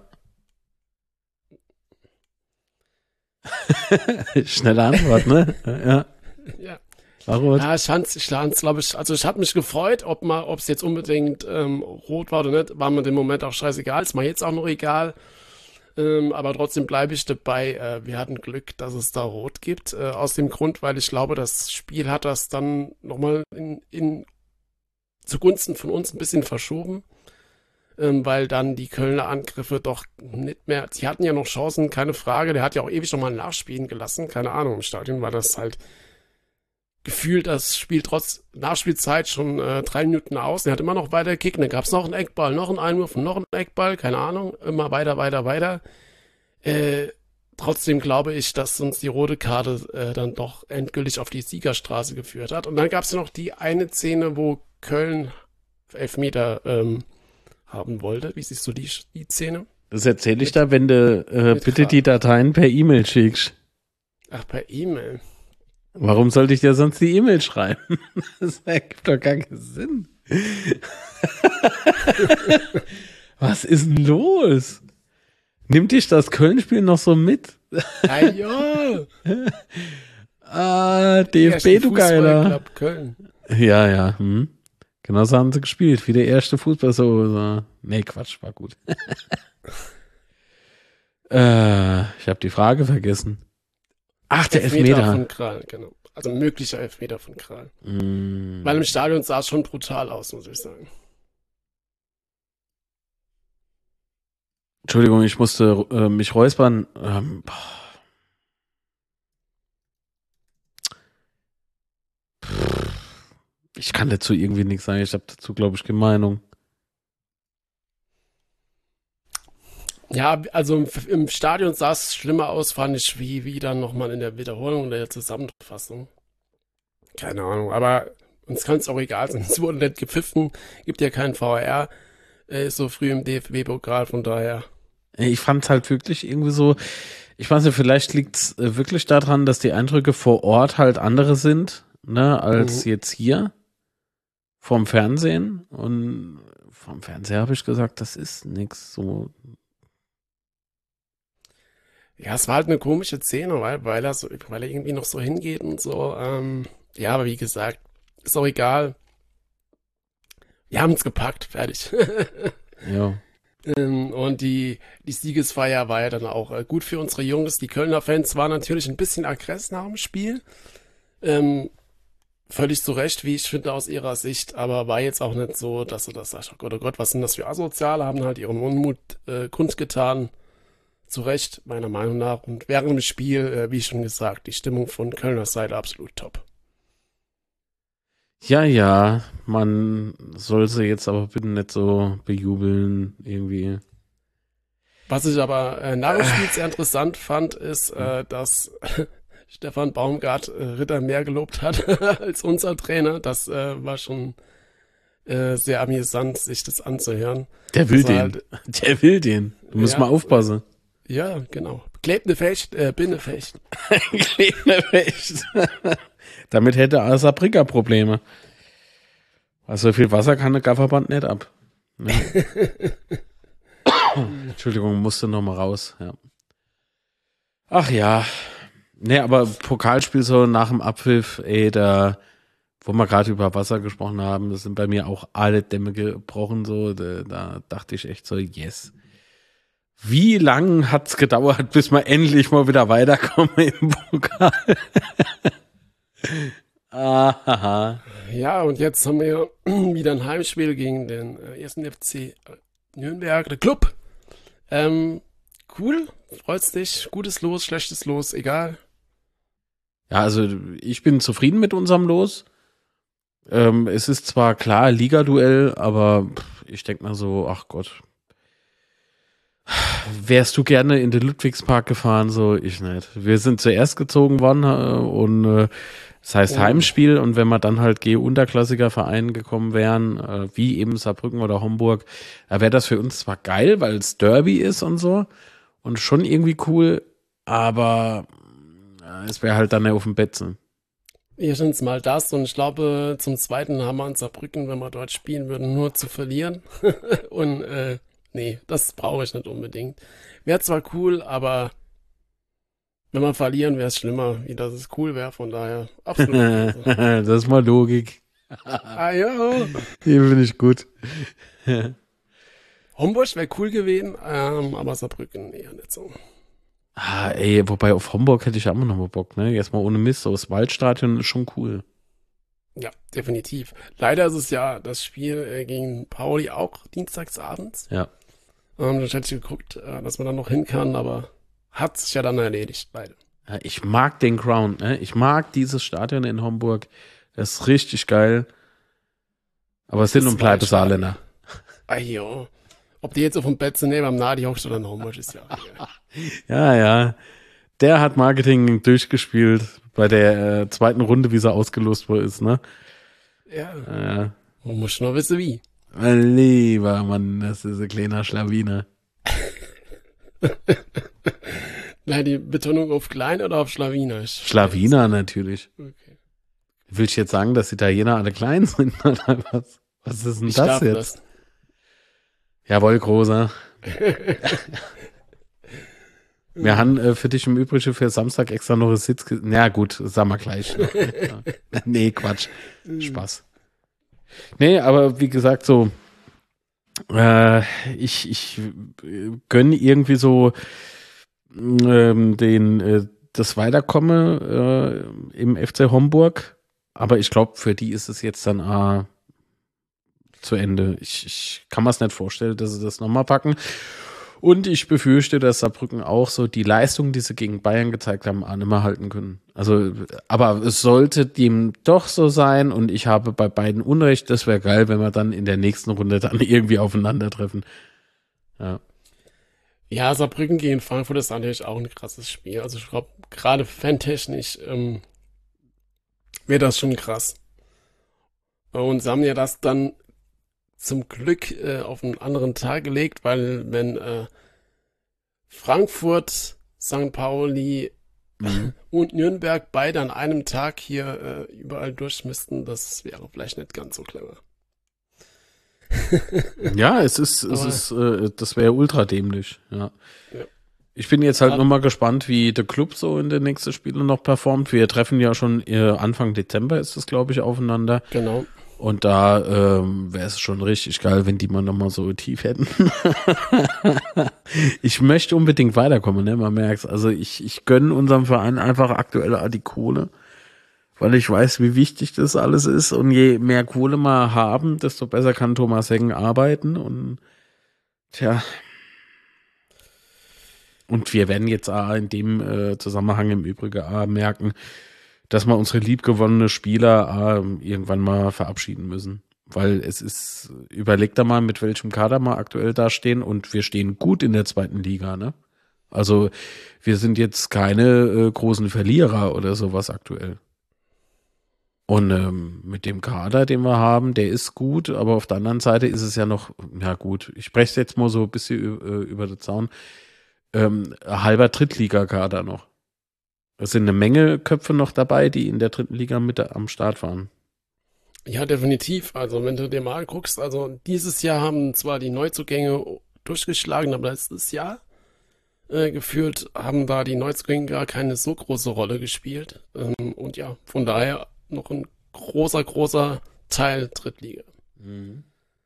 Schnelle Antwort, ne? Ja. Ja. War rot. Ja, ich fand's, ich fand's, glaube ich, also ich hatte mich gefreut, ob mal, ob es jetzt unbedingt ähm, rot war oder nicht, war mir im Moment auch scheißegal, ist mir jetzt auch noch egal. Ähm, aber trotzdem bleibe ich dabei, äh, wir hatten Glück, dass es da rot gibt, äh, aus dem Grund, weil ich glaube, das Spiel hat das dann nochmal in, in zugunsten von uns ein bisschen verschoben. Ähm, weil dann die Kölner Angriffe doch nicht mehr, sie hatten ja noch Chancen, keine Frage, der hat ja auch ewig nochmal nachspielen gelassen, keine Ahnung, im Stadion war das halt gefühlt, das Spiel trotz Nachspielzeit schon äh, drei Minuten aus, der hat immer noch weiter gekickt, dann gab es noch einen Eckball, noch einen Einwurf und noch einen Eckball, keine Ahnung, immer weiter, weiter, weiter. Äh, trotzdem glaube ich, dass uns die rote Karte äh, dann doch endgültig auf die Siegerstraße geführt hat. Und dann gab es ja noch die eine Szene, wo Köln Elfmeter ähm, haben wollte. Wie siehst du die, die Szene? Das erzähle ich da, wenn du äh, bitte die Dateien per E-Mail schickst. Ach, per E-Mail. Warum sollte ich dir sonst die E-Mail schreiben? Das ergibt doch gar keinen Sinn. Was ist denn los? Nimmt dich das Köln-Spiel noch so mit? Ja, ja. Ah, D F B, du Geiler. Köln. Ja, ja. Hm. Genau so haben sie gespielt, wie der erste Fußball so. so. Nee, Quatsch, war gut. äh, ich habe die Frage vergessen. Ach, der Elfmeter. Elfmeter von Kral, genau. Also möglicher Elfmeter von Kral. Mm. Weil im Stadion sah es schon brutal aus, muss ich sagen. Entschuldigung, ich musste äh, mich räuspern. Ähm, ich kann dazu irgendwie nichts sagen. Ich habe dazu, glaube ich, keine Meinung. Ja, also im, im Stadion sah es schlimmer aus, fand ich, wie, wie dann nochmal in der Wiederholung der Zusammenfassung. Keine Ahnung, aber uns kann es auch egal sein. Es wurde nicht gepfiffen, gibt ja keinen V R, äh, ist so früh im D F B-Pokal, von daher. Ich fand es halt wirklich irgendwie so, ich weiß nicht, vielleicht liegt es äh, wirklich daran, dass die Eindrücke vor Ort halt andere sind, ne, als mhm. jetzt hier vom Fernsehen. Und vom Fernseher habe ich gesagt, das ist nix so. Ja, es war halt eine komische Szene, weil, weil, er, so, weil er irgendwie noch so hingeht und so. Ähm, ja, aber wie gesagt, ist auch egal. Wir haben es gepackt, fertig. Ja. ähm, und die, die Siegesfeier war ja dann auch äh, gut für unsere Jungs. Die Kölner Fans waren natürlich ein bisschen aggressiv nach dem Spiel. Ähm, völlig zu Recht, wie ich finde, aus ihrer Sicht. Aber war jetzt auch nicht so, dass du das sagst, oh Gott, oh Gott, was sind das für Asoziale? Haben halt ihren Unmut äh, kundgetan. Zu Recht, meiner Meinung nach. Und während dem Spiel, äh, wie schon gesagt, die Stimmung von Kölner Seite absolut top. Ja, ja, man soll sie jetzt aber bitte nicht so bejubeln, irgendwie. Was ich aber äh, nach dem Spiel sehr interessant fand, ist, äh, dass Stefan Baumgart äh, Ritter mehr gelobt hat als unser Trainer. Das äh, war schon äh, sehr amüsant, sich das anzuhören. Der will das den. Halt, Der will den. Du musst ja, mal aufpassen. Ja, genau. Klebende Fecht, äh, Binnefecht. Klebende Fecht. Damit hätte Saarbrücker Probleme. Also so viel Wasser kann der Gafferband nicht ab. Ne? Entschuldigung, musste noch mal raus. Ja. Ach ja. Ne, aber Pokalspiel so nach dem Abpfiff, ey, da, wo wir gerade über Wasser gesprochen haben, das sind bei mir auch alle Dämme gebrochen, so, da, da dachte ich echt so, yes. Wie lang hat's gedauert, bis wir endlich mal wieder weiterkommen im Pokal? Aha. Ja, und jetzt haben wir wieder ein Heimspiel gegen den äh, ersten F C Nürnberg, der Club. Ähm, cool, freut's dich, gutes Los, schlechtes Los, egal. Ja, also ich bin zufrieden mit unserem Los. Ähm, es ist zwar klar Liga-Duell, aber ich denke mal so, ach Gott. Wärst du gerne in den Ludwigspark gefahren? So, ich nicht. Wir sind zuerst gezogen worden äh, und äh, das heißt Oh. Heimspiel, und wenn wir dann halt G-Unterklassiker-Vereinen gekommen wären, äh, wie eben Saarbrücken oder Homburg, da wäre das für uns zwar geil, weil es Derby ist und so und schon irgendwie cool, aber äh, es wäre halt dann ja auf dem Betzen. Erstens mal das und ich glaube, zum Zweiten haben wir in Saarbrücken, wenn wir dort spielen würden, nur zu verlieren. Und äh, nee, das brauche ich nicht unbedingt. Wäre zwar cool, aber wenn wir verlieren, wäre es schlimmer, wie dass es cool wäre. Von daher absolut. Also. Das ist mal Logik. Ah ja. Die finde ich gut. Homburg wäre cool gewesen, ähm, aber Saarbrücken eher nicht so. Ah, ey, wobei auf Homburg hätte ich auch noch mal Bock, ne? Jetzt mal ohne Mist, so das Waldstadion ist schon cool. Ja, definitiv. Leider ist es ja das Spiel äh, gegen Pauli auch dienstagsabends. Ja. Ähm, da hätte ich geguckt, äh, dass man dann noch hin kann, aber hat sich ja dann erledigt, leider. Ja, ich mag den Ground, ne? Ich mag dieses Stadion in Homburg. Das ist richtig geil. Aber es sind und bleiben Saarländer. Ah jo. Ob die jetzt auf dem Bett sind, neben am Nadi hockst oder in Homburg ist ja. Ja, ja. Der hat Marketing durchgespielt bei der äh, zweiten Runde, wie sie ausgelost wurde, ist, ne? Ja. Ja. Man muss nur wissen, wie. Mein lieber Mann, das ist ein kleiner Schlawiner. Nein, die Betonung auf klein oder auf Schlawinerisch? Schlawiner natürlich. Okay. Willst du jetzt sagen, dass Italiener alle klein sind oder was? Was ist denn Ich das darf jetzt? das. Jawohl, Großer. Wir haben äh, für dich im Übrigen für Samstag extra noch einen Sitz. Ge- Na gut, sagen wir gleich. Ja. Nee, Quatsch. Spaß. Nee, aber wie gesagt, so, äh, ich, ich äh, gönne irgendwie so ähm, den, äh, das Weiterkommen äh, im F C Homburg. Aber ich glaube, für die ist es jetzt dann äh, zu Ende. Ich, ich kann mir es nicht vorstellen, dass sie das nochmal packen. Und ich befürchte, dass Saarbrücken auch so die Leistung, die sie gegen Bayern gezeigt haben, auch nicht mehr halten können. Also, aber es sollte dem doch so sein, und ich habe bei beiden Unrecht. Das wäre geil, wenn wir dann in der nächsten Runde dann irgendwie aufeinandertreffen. Ja. Ja, Saarbrücken gegen Frankfurt ist natürlich auch ein krasses Spiel. Also ich glaube, gerade fantechnisch ähm, wäre das schon krass. Und sie haben ja das dann zum Glück äh, auf einen anderen Tag gelegt, weil wenn äh, Frankfurt, Sankt Pauli Mhm. und Nürnberg beide an einem Tag hier äh, überall durch müssten, das wäre vielleicht nicht ganz so clever. Ja, es ist, es Aber- ist, äh, das wäre ultra dämlich, ja. Ja. Ich bin jetzt halt Ja. nochmal gespannt, wie der Club so in den nächsten Spielen noch performt. Wir treffen ja schon äh, Anfang Dezember ist es, glaube ich, aufeinander. Genau. Und da ähm, wäre es schon richtig geil, wenn die mal nochmal so tief hätten. Ich möchte unbedingt weiterkommen, ne? Man merkt's. Also ich, ich gönne unserem Verein einfach aktuell auch die Kohle, weil ich weiß, wie wichtig das alles ist. Und je mehr Kohle wir haben, desto besser kann Thomas Heggen arbeiten. Und tja. Und wir werden jetzt auch in dem äh, Zusammenhang im Übrigen auch merken, dass wir unsere liebgewonnene Spieler äh, irgendwann mal verabschieden müssen. Weil es ist, überleg da mal, mit welchem Kader wir aktuell da stehen, und wir stehen gut in der zweiten Liga, ne? Also wir sind jetzt keine äh, großen Verlierer oder sowas aktuell. Und ähm, mit dem Kader, den wir haben, der ist gut, aber auf der anderen Seite ist es ja noch, ja gut, ich spreche jetzt mal so ein bisschen äh, über den Zaun. ähm, halber Drittligakader noch. Es sind eine Menge Köpfe noch dabei, die in der dritten Liga mit am Start waren. Ja, definitiv. Also wenn du dir mal anguckst, also dieses Jahr haben zwar die Neuzugänge durchgeschlagen, aber letztes Jahr äh, gefühlt haben da die Neuzugänge gar keine so große Rolle gespielt. Ähm, und ja, von daher noch ein großer, großer Teil Drittliga. Mhm.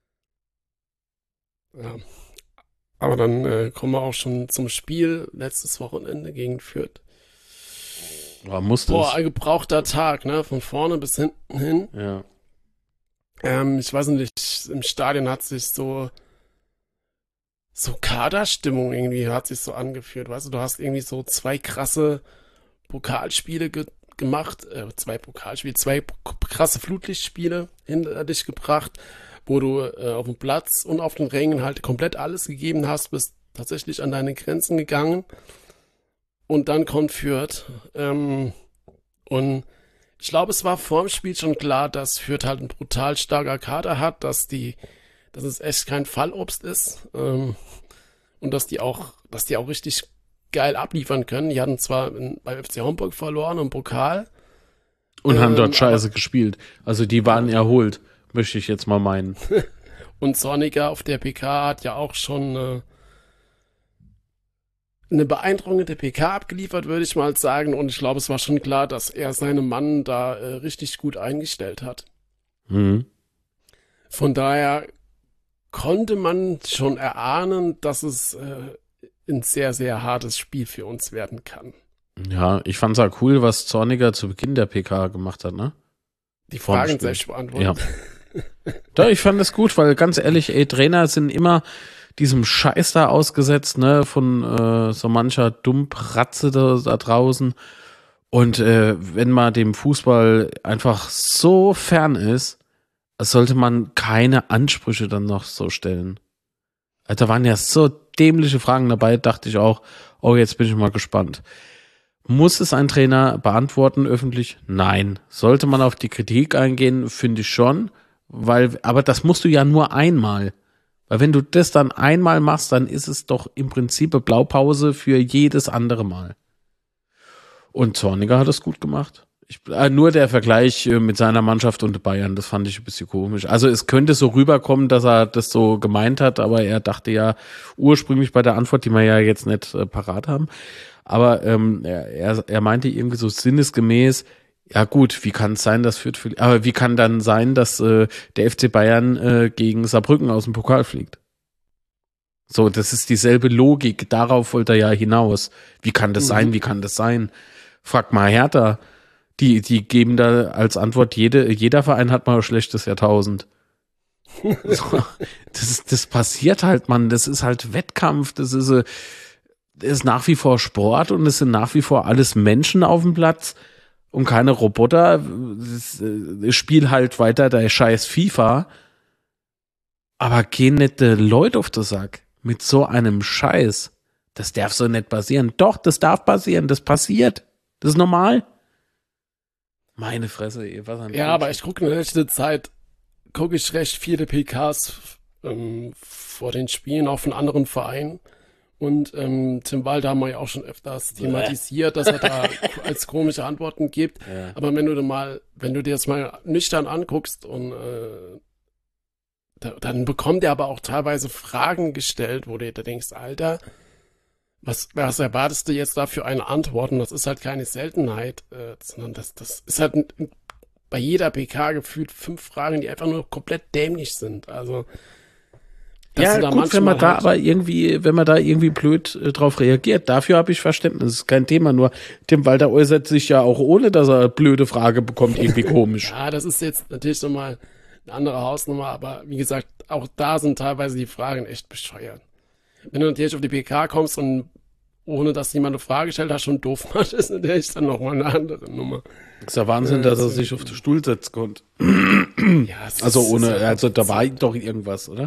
Ja. Aber dann äh, kommen wir auch schon zum Spiel letztes Wochenende gegen Fürth. Aber musste Boah, es. ein gebrauchter Tag, ne? Von vorne bis hinten hin. Ja. Ähm, ich weiß nicht, im Stadion hat sich so so Kaderstimmung irgendwie hat sich so angefühlt. Weißt du, du hast irgendwie so zwei krasse Pokalspiele ge gemacht, äh, zwei Pokalspiele, zwei p- krasse Flutlichtspiele hinter dich gebracht, wo du äh, auf dem Platz und auf den Rängen halt komplett alles gegeben hast, bist tatsächlich an deine Grenzen gegangen. Und dann kommt Fürth. Ähm, und ich glaube, es war vor dem Spiel schon klar, dass Fürth halt ein brutal starker Kader hat, dass die, dass es echt kein Fallobst ist. Ähm, und dass die auch, dass die auch richtig geil abliefern können. Die hatten zwar in, bei F C Homburg verloren im Pokal. Und haben Ähm, dort scheiße aber- gespielt. Also die waren erholt, möchte ich jetzt mal meinen. Und Zorniger auf der P K hat ja auch schon äh, eine beeindruckende P K abgeliefert, würde ich mal sagen. Und ich glaube, es war schon klar, dass er seinen Mann da äh, richtig gut eingestellt hat. Mhm. Von daher konnte man schon erahnen, dass es äh, ein sehr, sehr hartes Spiel für uns werden kann. Ja, ich fand's auch cool, was Zorniger zu Beginn der P K gemacht hat, ne? Die Vorm Fragen Spiel. selbst beantworten. Ja. Doch, ich fand das gut, weil ganz ehrlich, ey, Trainer sind immer diesem Scheiß da ausgesetzt, ne, von äh, so mancher Dummpratze da, da draußen. Und äh, wenn man dem Fußball einfach so fern ist, sollte man keine Ansprüche dann noch so stellen. Also, da waren ja so dämliche Fragen dabei, dachte ich auch, oh, jetzt bin ich mal gespannt. Muss es ein Trainer beantworten öffentlich? Nein. Sollte man auf die Kritik eingehen? Finde ich schon. Weil, aber das musst du ja nur einmal. Weil wenn du das dann einmal machst, dann ist es doch im Prinzip eine Blaupause für jedes andere Mal. Und Zorniger hat es gut gemacht. Ich, äh, nur der Vergleich äh, mit seiner Mannschaft und Bayern, das fand ich ein bisschen komisch. Also es könnte so rüberkommen, dass er das so gemeint hat, aber er dachte ja ursprünglich bei der Antwort, die wir ja jetzt nicht äh, parat haben, aber ähm, er, er, er meinte irgendwie so sinnesgemäß, ja gut, wie kann es sein, dass Fürth, aber wie kann dann sein, dass äh, der F C Bayern äh, gegen Saarbrücken aus dem Pokal fliegt? So, das ist dieselbe Logik, darauf wollte er ja hinaus. Wie kann das Mhm. sein, wie kann das sein? Frag mal Hertha. Die, die geben da als Antwort, jede, jeder Verein hat mal ein schlechtes Jahrtausend. So, das, das passiert halt, Mann. Das ist halt Wettkampf. Das ist, äh, das ist nach wie vor Sport und es sind nach wie vor alles Menschen auf dem Platz und keine Roboter. Das, äh, Spiel halt weiter der scheiß FIFA. Aber gehen nicht die Leute auf den Sack mit so einem Scheiß. Das darf so nicht passieren. Doch, das darf passieren. Das passiert. Das ist normal. Meine Fresse, ey, was ein Ja, aber Bullshit. ich gucke in der letzten Zeit, gucke ich recht viele P Ks ähm, vor den Spielen, auch von anderen Vereinen. Und ähm, Tim Walter haben wir ja auch schon öfters thematisiert, dass er da als komische Antworten gibt. Ja. Aber wenn du dir mal, wenn du dir das mal nüchtern anguckst und äh, da, dann bekommt er aber auch teilweise Fragen gestellt, wo du dir denkst, Alter, was, was erwartest du jetzt da für eine Antwort? Und das ist halt keine Seltenheit, äh, sondern das, das ist halt ein, bei jeder P K gefühlt fünf Fragen, die einfach nur komplett dämlich sind. Also dass Ja, du da gut, wenn man manchmal da halt- aber irgendwie, wenn man da irgendwie blöd äh, drauf reagiert, dafür habe ich Verständnis, das ist kein Thema, nur Tim Walter äußert sich ja auch ohne, dass er eine blöde Frage bekommt, irgendwie komisch. Ja, das ist jetzt natürlich nochmal eine andere Hausnummer, aber wie gesagt, auch da sind teilweise die Fragen echt bescheuert. Wenn du natürlich auf die P K kommst und ohne dass jemand eine Frage stellt, hast schon doof macht, ist natürlich dann nochmal eine andere Nummer. Das ist ja Wahnsinn, dass er sich auf den Stuhl setzen konnte. Ja, es Also ist- ohne, ist halt also da auch- war doch irgendwas, oder?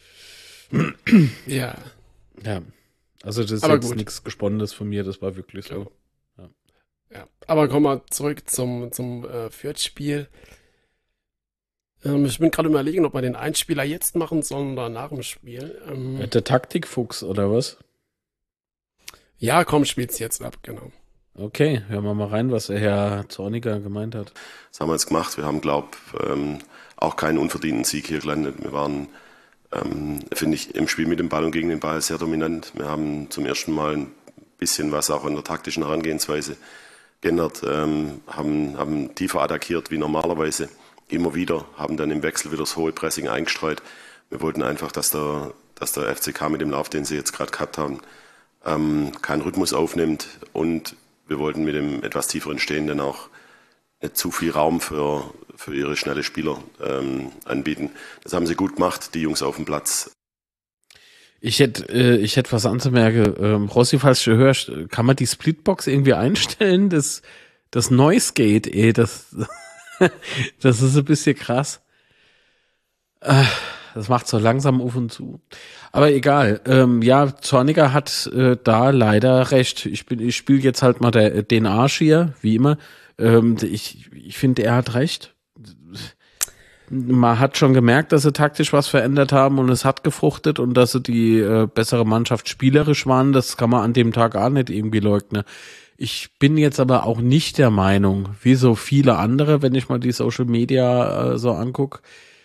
Ja, Ja. Also das ist Aber jetzt gut. nichts Gesponnenes von mir, das war wirklich so. ja. Aber kommen wir zurück zum, zum äh, Fürth-Spiel. Ähm, ich bin gerade überlegen, ob wir den Einspieler jetzt machen sollen oder nach dem Spiel. Ähm, Der Taktikfuchs, oder was? Ja, komm, spiel's jetzt ab, genau. Okay, hören wir mal rein, was der Herr Zorniger gemeint hat. Das haben wir jetzt gemacht. Wir haben, glaube ähm, auch keinen unverdienten Sieg hier gelandet. Wir waren, ähm, finde ich, im Spiel mit dem Ball und gegen den Ball sehr dominant. Wir haben zum ersten Mal ein bisschen was auch in der taktischen Herangehensweise geändert, ähm, haben, haben tiefer attackiert wie normalerweise, immer wieder, haben dann im Wechsel wieder das hohe Pressing eingestreut. Wir wollten einfach, dass der, dass der F C K mit dem Lauf, den sie jetzt gerade gehabt haben, ähm, keinen Rhythmus aufnimmt, und wir wollten mit dem etwas tieferen Stehen dann auch nicht zu viel Raum für, für ihre schnelle Spieler ähm, anbieten. Das haben sie gut gemacht, die Jungs auf dem Platz. Ich hätte, äh, ich hätte was anzumerken. Ähm, Rossi, falls du hörst, kann man die Splitbox irgendwie einstellen? Das, das Noise Gate, ey, das, das ist ein bisschen krass. Äh, das macht so langsam auf und zu. Aber egal. Ähm, ja, Zorniger hat äh, da leider recht. Ich bin, ich spiele jetzt halt mal der, den Arsch hier, wie immer. Ähm, ich, ich finde, er hat recht. Man hat schon gemerkt, dass sie taktisch was verändert haben und es hat gefruchtet und dass sie die äh, bessere Mannschaft spielerisch waren. Das kann man an dem Tag auch nicht irgendwie leugnen. Ich bin jetzt aber auch nicht der Meinung, wie so viele andere, wenn ich mal die Social Media äh, so angucke,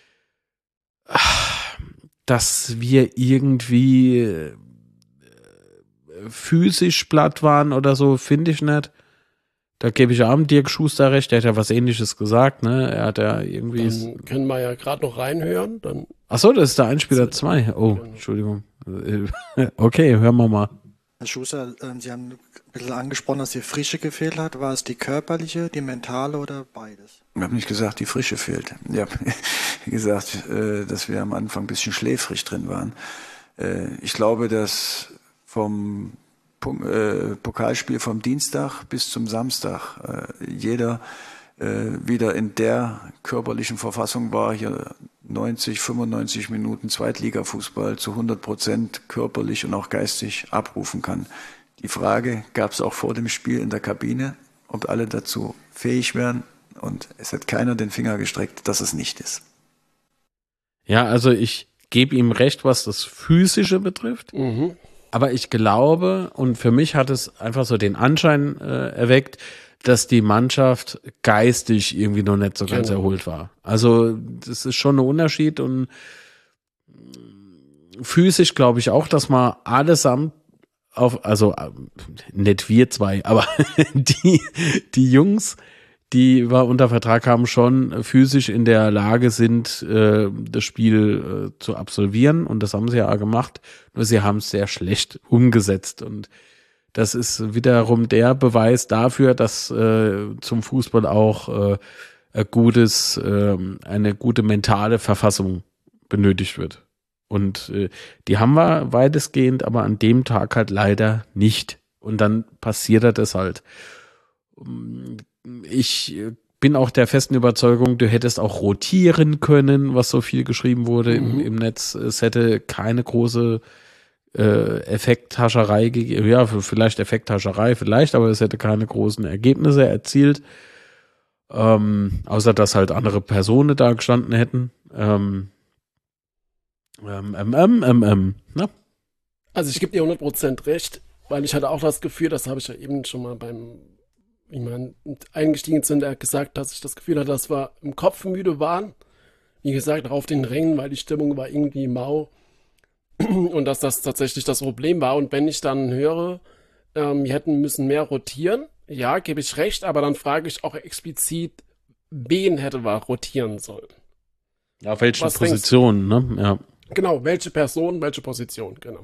dass wir irgendwie äh, physisch platt waren oder so, finde ich nicht. Da gebe ich auch dem Dirk Schuster recht, der hat ja was Ähnliches gesagt, ne? Er hat ja irgendwie... Dann können wir ja gerade noch reinhören. Dann Ach so, das ist der Einspieler zwei. Oh, Entschuldigung. Okay, hören wir mal. Herr Schuster, Sie haben ein bisschen angesprochen, dass die Frische gefehlt hat. War es die körperliche, die mentale oder beides? Ich habe nicht gesagt, die Frische fehlt. Ich habe gesagt, dass wir am Anfang ein bisschen schläfrig drin waren. Ich glaube, dass vom Pokalspiel vom Dienstag bis zum Samstag jeder wieder in der körperlichen Verfassung war, hier neunzig, fünfundneunzig Minuten Zweitligafußball zu hundert Prozent körperlich und auch geistig abrufen kann. Die Frage gab es auch vor dem Spiel in der Kabine, ob alle dazu fähig wären, und es hat keiner den Finger gestreckt, dass es nicht ist. Ja, also ich gebe ihm recht, was das Physische betrifft, Mhm. aber ich glaube, und für mich hat es einfach so den Anschein äh, erweckt, dass die Mannschaft geistig irgendwie noch nicht so ganz Genau. erholt war. Also das ist schon ein Unterschied, und physisch glaube ich auch, dass man allesamt auf, also äh, nicht wir zwei, aber die, die Jungs, die wir unter Vertrag haben, schon physisch in der Lage sind, äh, das Spiel äh, zu absolvieren, und das haben sie ja auch gemacht, nur sie haben es sehr schlecht umgesetzt, und das ist wiederum der Beweis dafür, dass äh, zum Fußball auch äh, ein gutes, äh, eine gute mentale Verfassung benötigt wird. Und äh, die haben wir weitestgehend, aber an dem Tag halt leider nicht. Und dann passiert das halt. Ich bin auch der festen Überzeugung, du hättest auch rotieren können, was so viel geschrieben wurde Mhm. im, im Netz. Es hätte keine große äh, Effekthascherei gegeben. Ja, vielleicht Effekthascherei, vielleicht, aber es hätte keine großen Ergebnisse erzielt. Ähm, außer dass halt andere Personen da gestanden hätten. Ähm, ähm, ähm, ähm, ähm, ähm, na? Also ich gebe dir hundert Prozent recht, weil ich hatte auch das Gefühl, das habe ich ja eben schon mal beim, wie man eingestiegen sind, er hat gesagt, dass ich das Gefühl hatte, dass wir im Kopf müde waren. Wie gesagt, auf den Rängen, weil die Stimmung war irgendwie mau. Und dass das tatsächlich das Problem war. Und wenn ich dann höre, ähm, wir hätten müssen mehr rotieren, ja, gebe ich recht, aber dann frage ich auch explizit, wen hätte wir rotieren sollen. Ja, auf welchen Was denkst Positionen, ne? Ja. Genau, welche Person, welche Position, genau.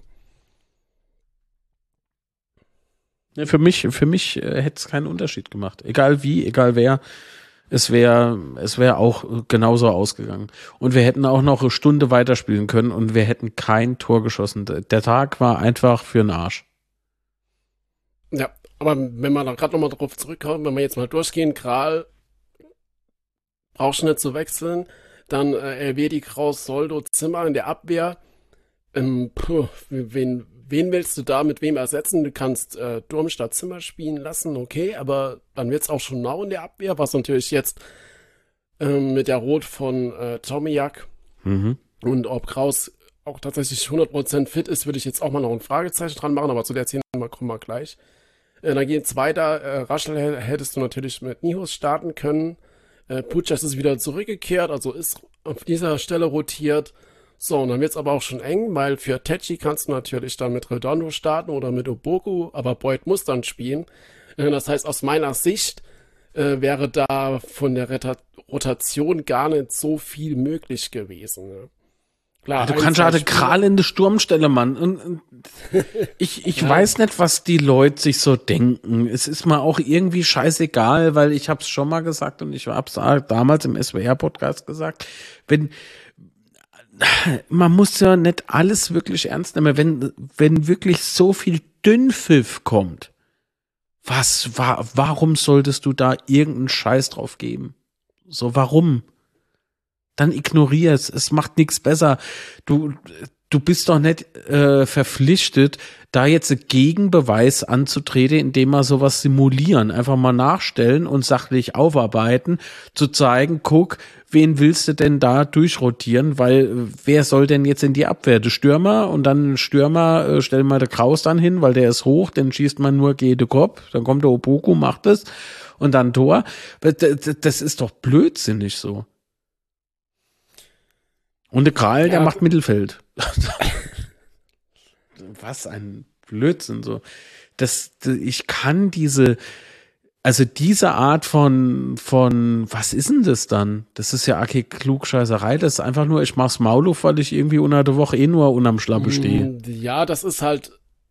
Ja, für mich, für mich äh, hätte es keinen Unterschied gemacht. Egal wie, egal wer. Es wäre, es wäre auch genauso ausgegangen. Und wir hätten auch noch eine Stunde weiterspielen können und wir hätten kein Tor geschossen. Der Tag war einfach für den Arsch. Ja, aber wenn wir da gerade nochmal drauf zurückkommen, wenn wir jetzt mal durchgehen, Kral brauchst du nicht zu wechseln, dann äh, Elvedi, Kraus, Soldo, Zimmer in der Abwehr. Ähm, puh, wen, wen willst du da mit wem ersetzen? Du kannst äh, Durm statt Zimmer spielen lassen, okay, aber dann wird's auch schon mau in der Abwehr, was natürlich jetzt ähm, mit der Rot von äh, Tomiak Mhm. und ob Kraus auch tatsächlich hundert Prozent fit ist, würde ich jetzt auch mal noch ein Fragezeichen dran machen, aber zu der Szene kommen wir gleich. Äh, dann geht's weiter. Äh, Raschel hättest du natürlich mit Nihus starten können. Äh, Puchas ist wieder zurückgekehrt, also ist auf dieser Stelle rotiert. So, und dann wird's aber auch schon eng, weil für Techi kannst du natürlich dann mit Redondo starten oder mit Oboku, aber Boyd muss dann spielen. Äh, das heißt, aus meiner Sicht äh, wäre da von der Reta- Rotation gar nicht so viel möglich gewesen. Ne? Klar, du kannst ja eine Kral in die Sturmstelle, Mann. Und, und ich ich ja. weiß nicht, was die Leute sich so denken. Es ist mal auch irgendwie scheißegal, weil ich hab's schon mal gesagt und ich hab's damals im S W R-Podcast gesagt, wenn man muss ja nicht alles wirklich ernst nehmen, wenn wenn wirklich so viel Dünnpfiff kommt. Was war, warum solltest du da irgendeinen Scheiß drauf geben? So, warum? Dann ignorier es. Es macht nichts besser. Du, du bist doch nicht äh, verpflichtet, da jetzt einen Gegenbeweis anzutreten, indem wir sowas simulieren. Einfach mal nachstellen und sachlich aufarbeiten, zu zeigen, guck, wen willst du denn da durchrotieren? Weil wer soll denn jetzt in die Abwehr? Der Stürmer und dann Stürmer, äh, stellen wir den Kraus dann hin, weil der ist hoch, dann schießt man nur gegen den Kopf, dann kommt der Oboku, macht es und dann Tor. Das ist doch blödsinnig so. Und der Kral, der ja. macht Mittelfeld. Was ein Blödsinn so. Das, ich kann diese, also diese Art von, von, was ist denn das dann? Das ist ja arg Klugscheißerei. Das ist einfach nur, ich mach's Maul auf, weil ich irgendwie unter der Woche eh nur unterm Schlappe stehe. Ja, das ist halt,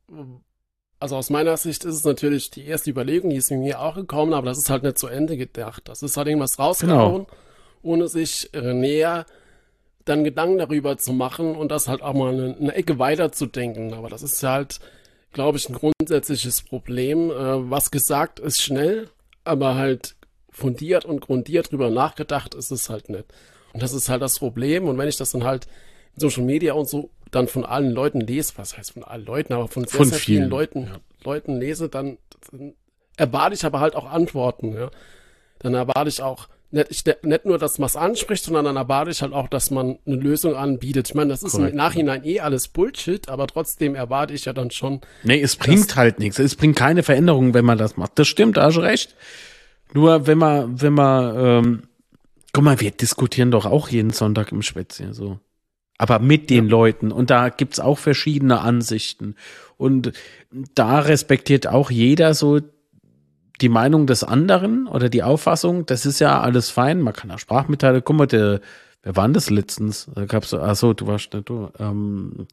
also aus meiner Sicht ist es natürlich die erste Überlegung, die ist mir auch gekommen, aber das ist halt nicht zu Ende gedacht. Das ist halt irgendwas rausgehauen, genau. ohne sich äh, näher dann Gedanken darüber zu machen und das halt auch mal eine, eine Ecke weiter zu denken. Aber das ist halt, glaube ich, ein grundsätzliches Problem. Äh, was gesagt ist schnell, aber halt fundiert und grundiert drüber nachgedacht ist es halt nicht. Und das ist halt das Problem. Und wenn ich das dann halt in Social Media und so dann von allen Leuten lese, was heißt von allen Leuten, aber von sehr, von sehr vielen vielen Leuten, ja. Leuten lese, dann, dann erwarte ich aber halt auch Antworten. Ja. Dann erwarte ich auch Nicht, nicht nur, dass man es anspricht, sondern dann erwarte ich halt auch, dass man eine Lösung anbietet. Ich meine, das ist Correct. Im Nachhinein eh alles Bullshit, aber trotzdem erwarte ich ja dann schon. Nee, es bringt halt nichts. Es bringt keine Veränderung, wenn man das macht. Das stimmt, da hast du recht. Nur wenn man, wenn man, ähm, guck mal, wir diskutieren doch auch jeden Sonntag im Spätzle, so. Aber mit den ja. Leuten. Und da gibt's auch verschiedene Ansichten. Und da respektiert auch jeder so die Meinung des anderen oder die Auffassung, das ist ja alles fein, man kann auch Sprachmitteilungen, guck mal, der, wer war denn das letztens? Da gab's so, ach so, du warst nicht du, ähm,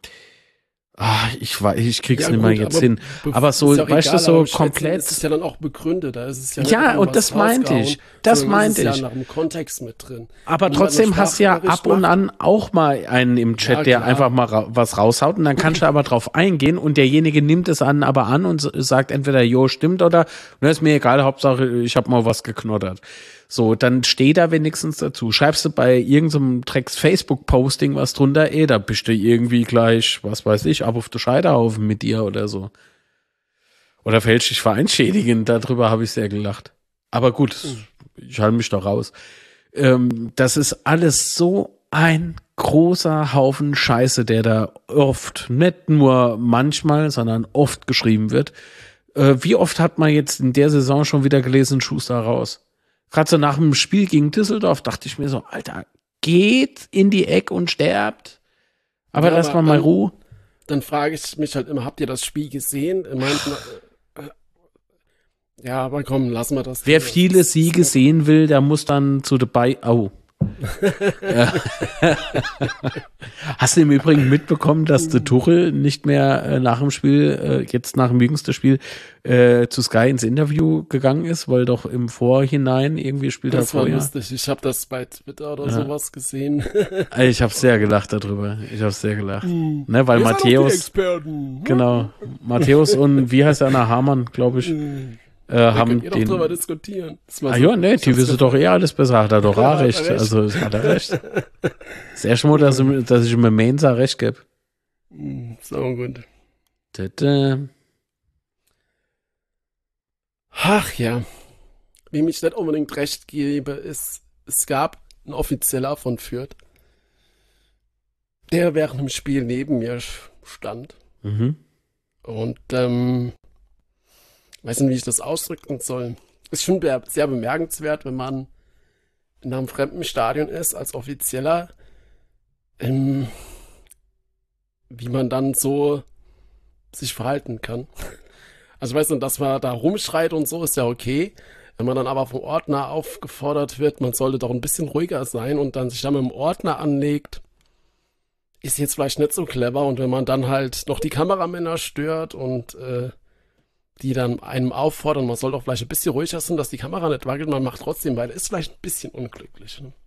ah, ich war, ich krieg's ja, nicht mal jetzt aber hin. Aber so, ja weißt egal, du, so komplett. Das ist ja dann auch begründet, da ist es ja. Ja, und das meinte ich, das meinte ich. Das ist ja nach dem Kontext mit drin. Aber und trotzdem hast du ja ab und an auch mal einen im Chat, ja, der einfach mal ra- was raushaut und dann kannst du aber drauf eingehen und derjenige nimmt es an, aber an und sagt entweder, jo, stimmt oder, ne, ist mir egal, Hauptsache, ich habe mal was geknottert. So, dann steh da wenigstens dazu. Schreibst du bei irgendeinem Drecks Facebook-Posting was drunter, ey, da bist du irgendwie gleich, was weiß ich, ab auf der Scheiterhaufen mit dir oder so. Oder fälschlich vereinschädigend, darüber habe ich sehr gelacht. Aber gut, ich halte mich doch raus. Ähm, das ist alles so ein großer Haufen Scheiße, der da oft, nicht nur manchmal, sondern oft geschrieben wird. Äh, wie oft hat man jetzt in der Saison schon wieder gelesen, Schuster raus? Gerade so nach dem Spiel gegen Düsseldorf dachte ich mir so, Alter, geht in die Ecke und sterbt. Aber ja, lass mal mal Ruhe. Dann frage ich mich halt immer, habt ihr das Spiel gesehen? Ich mein, äh, ja, aber komm, lassen wir das. Wer viele Siege sehen will, der muss dann zu dabei. Oh. Hast du im Übrigen mitbekommen, dass der Tuchel nicht mehr äh, nach dem Spiel, äh, jetzt nach dem jüngsten Spiel, äh, zu Sky ins Interview gegangen ist, weil doch im Vorhinein irgendwie spielt er vorher. Das war lustig, ich habe das bei Twitter oder ja. sowas gesehen. Ich habe sehr gelacht darüber, ich habe sehr gelacht. Hm. Ne, weil Matthäus, genau, Matthäus und wie heißt einer, Hamann, glaube ich, hm. Äh, da haben ihr den. Doch drüber diskutieren. Ah ja, nee, die wissen doch eh alles besser, hat er doch auch recht. recht. Also hat er recht. Das erste Mal, dass, dass ich mir Mensa recht gebe. Mm, so gut. Tada. Ach ja. Wem ich nicht unbedingt recht gebe, ist, es gab einen Offizieller von Fürth, der während dem Spiel neben mir stand. Mhm. Und ähm, weiß nicht, wie ich das ausdrücken soll. Ist schon sehr bemerkenswert, wenn man in einem fremden Stadion ist, als Offizieller, ähm, wie man dann so sich verhalten kann. Also ich weiß nicht, dass man da rumschreit und so, ist ja okay. Wenn man dann aber vom Ordner aufgefordert wird, man sollte doch ein bisschen ruhiger sein und dann sich dann mit dem Ordner anlegt, ist jetzt vielleicht nicht so clever. Und wenn man dann halt noch die Kameramänner stört und äh, die dann einem auffordern, man soll doch vielleicht ein bisschen ruhiger sein, dass die Kamera nicht wackelt, man macht trotzdem weiter, ist vielleicht ein bisschen unglücklich. Ne?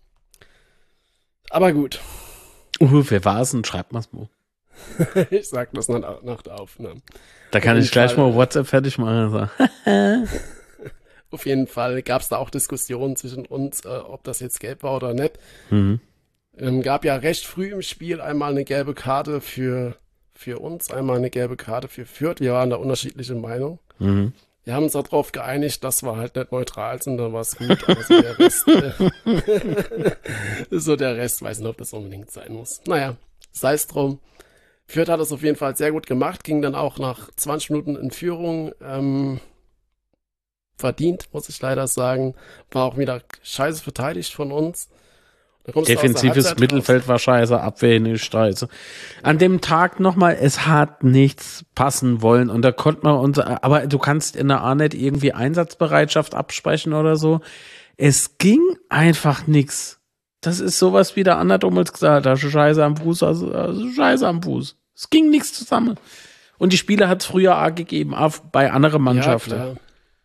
Aber gut. Uh, wer war es denn? Schreibt mal's mal. Ich sag das nach, nach der Aufnahme. Da kann Auf ich gleich Fall, mal WhatsApp fertig machen. So. Auf jeden Fall gab es da auch Diskussionen zwischen uns, äh, ob das jetzt gelb war oder nicht. Mhm. Ähm, gab ja recht früh im Spiel einmal eine gelbe Karte für, für uns, einmal eine gelbe Karte für Fürth. Wir waren da unterschiedliche Meinung. Mhm. Wir haben uns darauf geeinigt, dass wir halt nicht neutral sind, dann war es gut. Aber so der Rest, äh, so der Rest, weiß nicht, ob das unbedingt sein muss. Naja, sei es drum. Fürth hat es auf jeden Fall sehr gut gemacht, ging dann auch nach zwanzig Minuten in Führung. Ähm, verdient, muss ich leider sagen. War auch wieder scheiße verteidigt von uns. Defensives Mittelfeld war scheiße, Abwehr nicht scheiße. An dem Tag nochmal, es hat nichts passen wollen und da konnte man uns, aber du kannst in der A nicht irgendwie Einsatzbereitschaft absprechen oder so. Es ging einfach nix. Das ist sowas wie der Anderdommels gesagt, da Scheiße am Fuß, also, also Scheiße am Fuß. Es ging nichts zusammen. Und die Spieler hat es früher auch gegeben, auch bei anderen Mannschaften. Ja,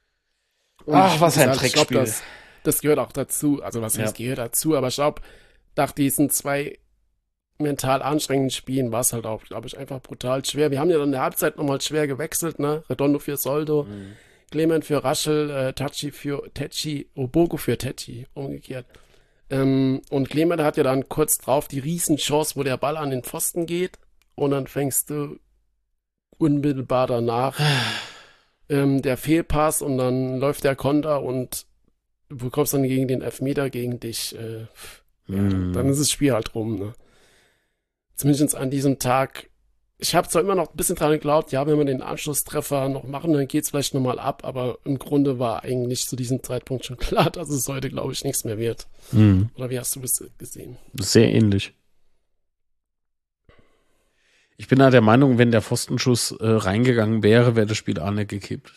ach, was ein gesagt, Dreckspiel. Glaub, das, das gehört auch dazu. Also was heißt, Ja. gehört dazu? Aber ich glaube, nach diesen zwei mental anstrengenden Spielen war es halt auch, glaube ich, einfach brutal schwer. Wir haben ja dann in der Halbzeit nochmal schwer gewechselt, ne? Redondo für Soldo, mhm. Clement für Raschel, äh, Tachi für Tetschi, Obogo für Tetschi, umgekehrt. Ähm, und Clement hat ja dann kurz drauf die Riesenchance, wo der Ball an den Pfosten geht und dann fängst du unmittelbar danach ähm, der Fehlpass und dann läuft der Konter und du bekommst dann gegen den Elfmeter gegen dich. Äh, ja, Mm. dann ist das Spiel halt rum. Ne? Zumindest an diesem Tag. Ich habe zwar immer noch ein bisschen dran geglaubt, ja, wenn wir den Anschlusstreffer noch machen, dann geht's vielleicht nochmal ab, aber im Grunde war eigentlich zu diesem Zeitpunkt schon klar, dass es heute, glaube ich, nichts mehr wird. Mm. Oder wie hast du das gesehen? Sehr ähnlich. Ich bin da der Meinung, wenn der Pfostenschuss äh, reingegangen wäre, wäre das Spiel auch nicht gekippt.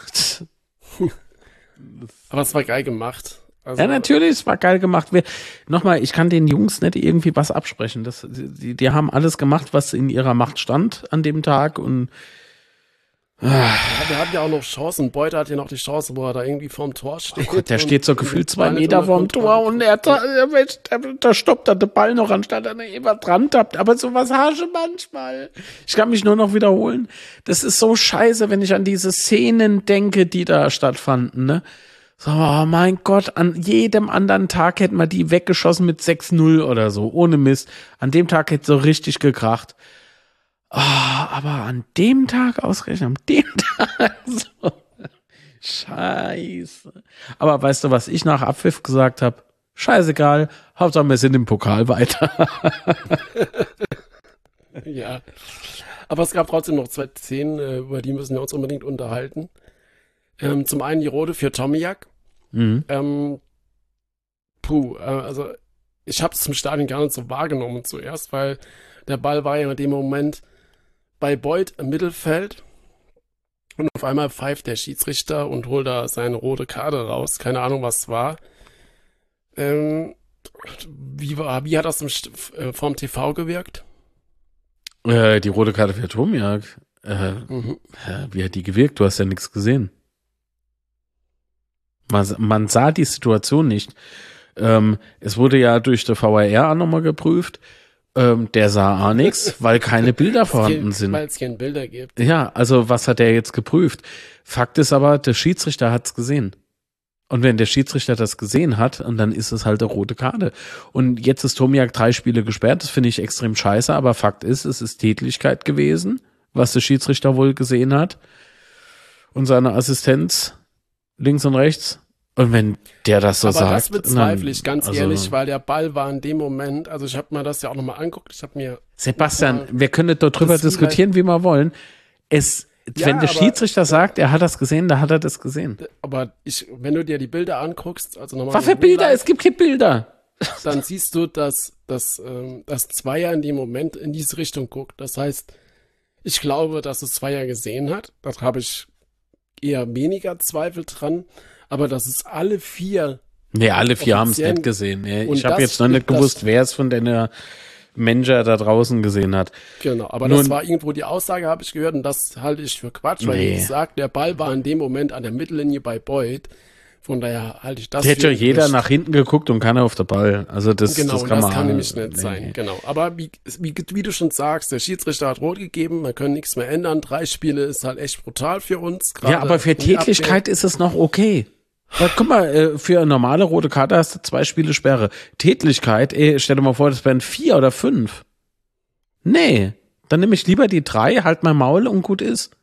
Aber es war geil gemacht. Also, Ja, natürlich, es war geil gemacht. Wir, nochmal, ich kann den Jungs nicht irgendwie was absprechen. Das, die, die haben alles gemacht, was in ihrer Macht stand an dem Tag und Ja, wir hatten ja auch noch Chancen. Beuter hat ja noch die Chance, wo er da irgendwie vorm Tor steht. Oh Gott, der und steht so gefühlt zwei Ball Meter unter vorm Kontrolle Tor und er, der, der, der stoppt dann den Ball noch, anstatt er immer dran tappt. Aber sowas hasche manchmal. Ich kann mich nur noch wiederholen. Das ist so scheiße, wenn ich an diese Szenen denke, die da stattfanden, ne? So, oh mein Gott, an jedem anderen Tag hätten wir die weggeschossen mit sechs null oder so, ohne Mist. An dem Tag hätte so richtig gekracht. Oh, aber an dem Tag ausgerechnet, an dem Tag so. Scheiße. Aber weißt du, was ich nach Abpfiff gesagt habe? Scheißegal, Hauptsache wir sind im Pokal weiter. Ja. Aber es gab trotzdem noch zwei Szenen, äh, über die müssen wir uns unbedingt unterhalten. Ähm, zum einen die rote für Tomiak. Mhm. Ähm, puh, äh, also ich habe es im Stadion gar nicht so wahrgenommen zuerst, weil der Ball war ja in dem Moment bei Beuth im Mittelfeld und auf einmal pfeift der Schiedsrichter und holt da seine rote Karte raus. Keine Ahnung, was es war. Ähm, wie, war wie hat das im, St- äh, vom T V gewirkt? Äh, die rote Karte für Tomiak. Äh, Mhm. äh, wie hat die gewirkt? Du hast ja nichts gesehen. Man, man sah die Situation nicht. Ähm, es wurde ja durch die V R R auch nochmal geprüft. Ähm, der sah auch nichts, weil keine Bilder vorhanden sind. Weil es keine Bilder gibt. Ja, also was hat der jetzt geprüft? Fakt ist aber, der Schiedsrichter hat's gesehen. Und wenn der Schiedsrichter das gesehen hat, und dann ist es halt eine rote Karte. Und jetzt ist Tomiak drei Spiele gesperrt, das finde ich extrem scheiße, aber Fakt ist, es ist Tätlichkeit gewesen, was der Schiedsrichter wohl gesehen hat. Und seine Assistenz links und rechts. Und wenn der das so Aber sagt. das bezweifle ich, ganz also, ehrlich, weil der Ball war in dem Moment, also ich habe mir das ja auch nochmal angeguckt, ich habe mir Sebastian, Ja, wir können doch drüber das ist diskutieren, wie wir wollen. Es, Ja, wenn der aber- Schiedsrichter sagt, er hat das gesehen, dann hat er das gesehen. Aber ich, wenn du dir die Bilder anguckst, also nochmal. Was für Bilder? Es gibt keine Bilder. Dann siehst du, dass, dass, ähm, dass Zweier in dem Moment in diese Richtung guckt. Das heißt, ich glaube, dass es Zweier gesehen hat. Da habe ich eher weniger Zweifel dran. Aber dass es alle vier. Nee, alle vier haben es Offiziell- nicht gesehen. Nee, Und ich habe das- jetzt noch nicht das- gewusst, wer es von den Manager da draußen gesehen hat. Genau, aber Nun- das war irgendwo die Aussage, habe ich gehört, und das halte ich für Quatsch, weil, Nee. wie gesagt, der Ball war in dem Moment an der Mittellinie bei Boyd. Von daher halte ich das Da hätte für ja jeder nicht. nach hinten geguckt und keiner auf der Ball. Also das, Genau, das und kann das man kann nämlich nicht nee. sein. Genau. Aber wie, wie, wie du schon sagst, der Schiedsrichter hat rot gegeben, wir können nichts mehr ändern. Drei Spiele ist halt echt brutal für uns. Ja, aber für die Abwehr. Tätlichkeit ist es noch okay. Ja, guck mal, äh, für eine normale rote Karte hast du zwei Spiele Sperre. Tätlichkeit, ey, stell dir mal vor, das wären vier oder fünf. Nee, dann nehme ich lieber die drei, halt mein Maul und gut ist.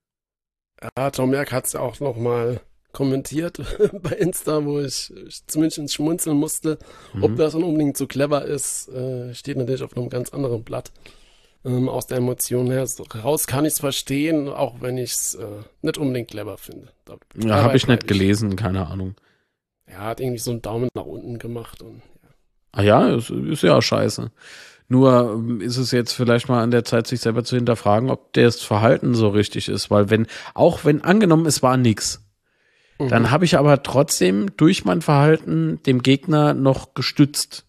Ja, Tom Merck hat es ja auch nochmal kommentiert bei Insta, wo ich, ich zumindest schmunzeln musste. Ob Mhm. das dann unbedingt so clever ist, äh, steht natürlich auf einem ganz anderen Blatt. Ähm, aus der Emotion her. So, raus kann ich es verstehen, auch wenn ich es äh, nicht unbedingt clever finde. Da, Ja, dabei habe ich bleib nicht gelesen, keine Ahnung. Er hat irgendwie so einen Daumen nach unten gemacht und ja. Ah ja, ist, ist ja auch scheiße. Nur ähm, ist es jetzt vielleicht mal an der Zeit, sich selber zu hinterfragen, ob das Verhalten so richtig ist. Weil wenn, auch wenn angenommen, es war nix, Mhm. dann habe ich aber trotzdem durch mein Verhalten dem Gegner noch gestützt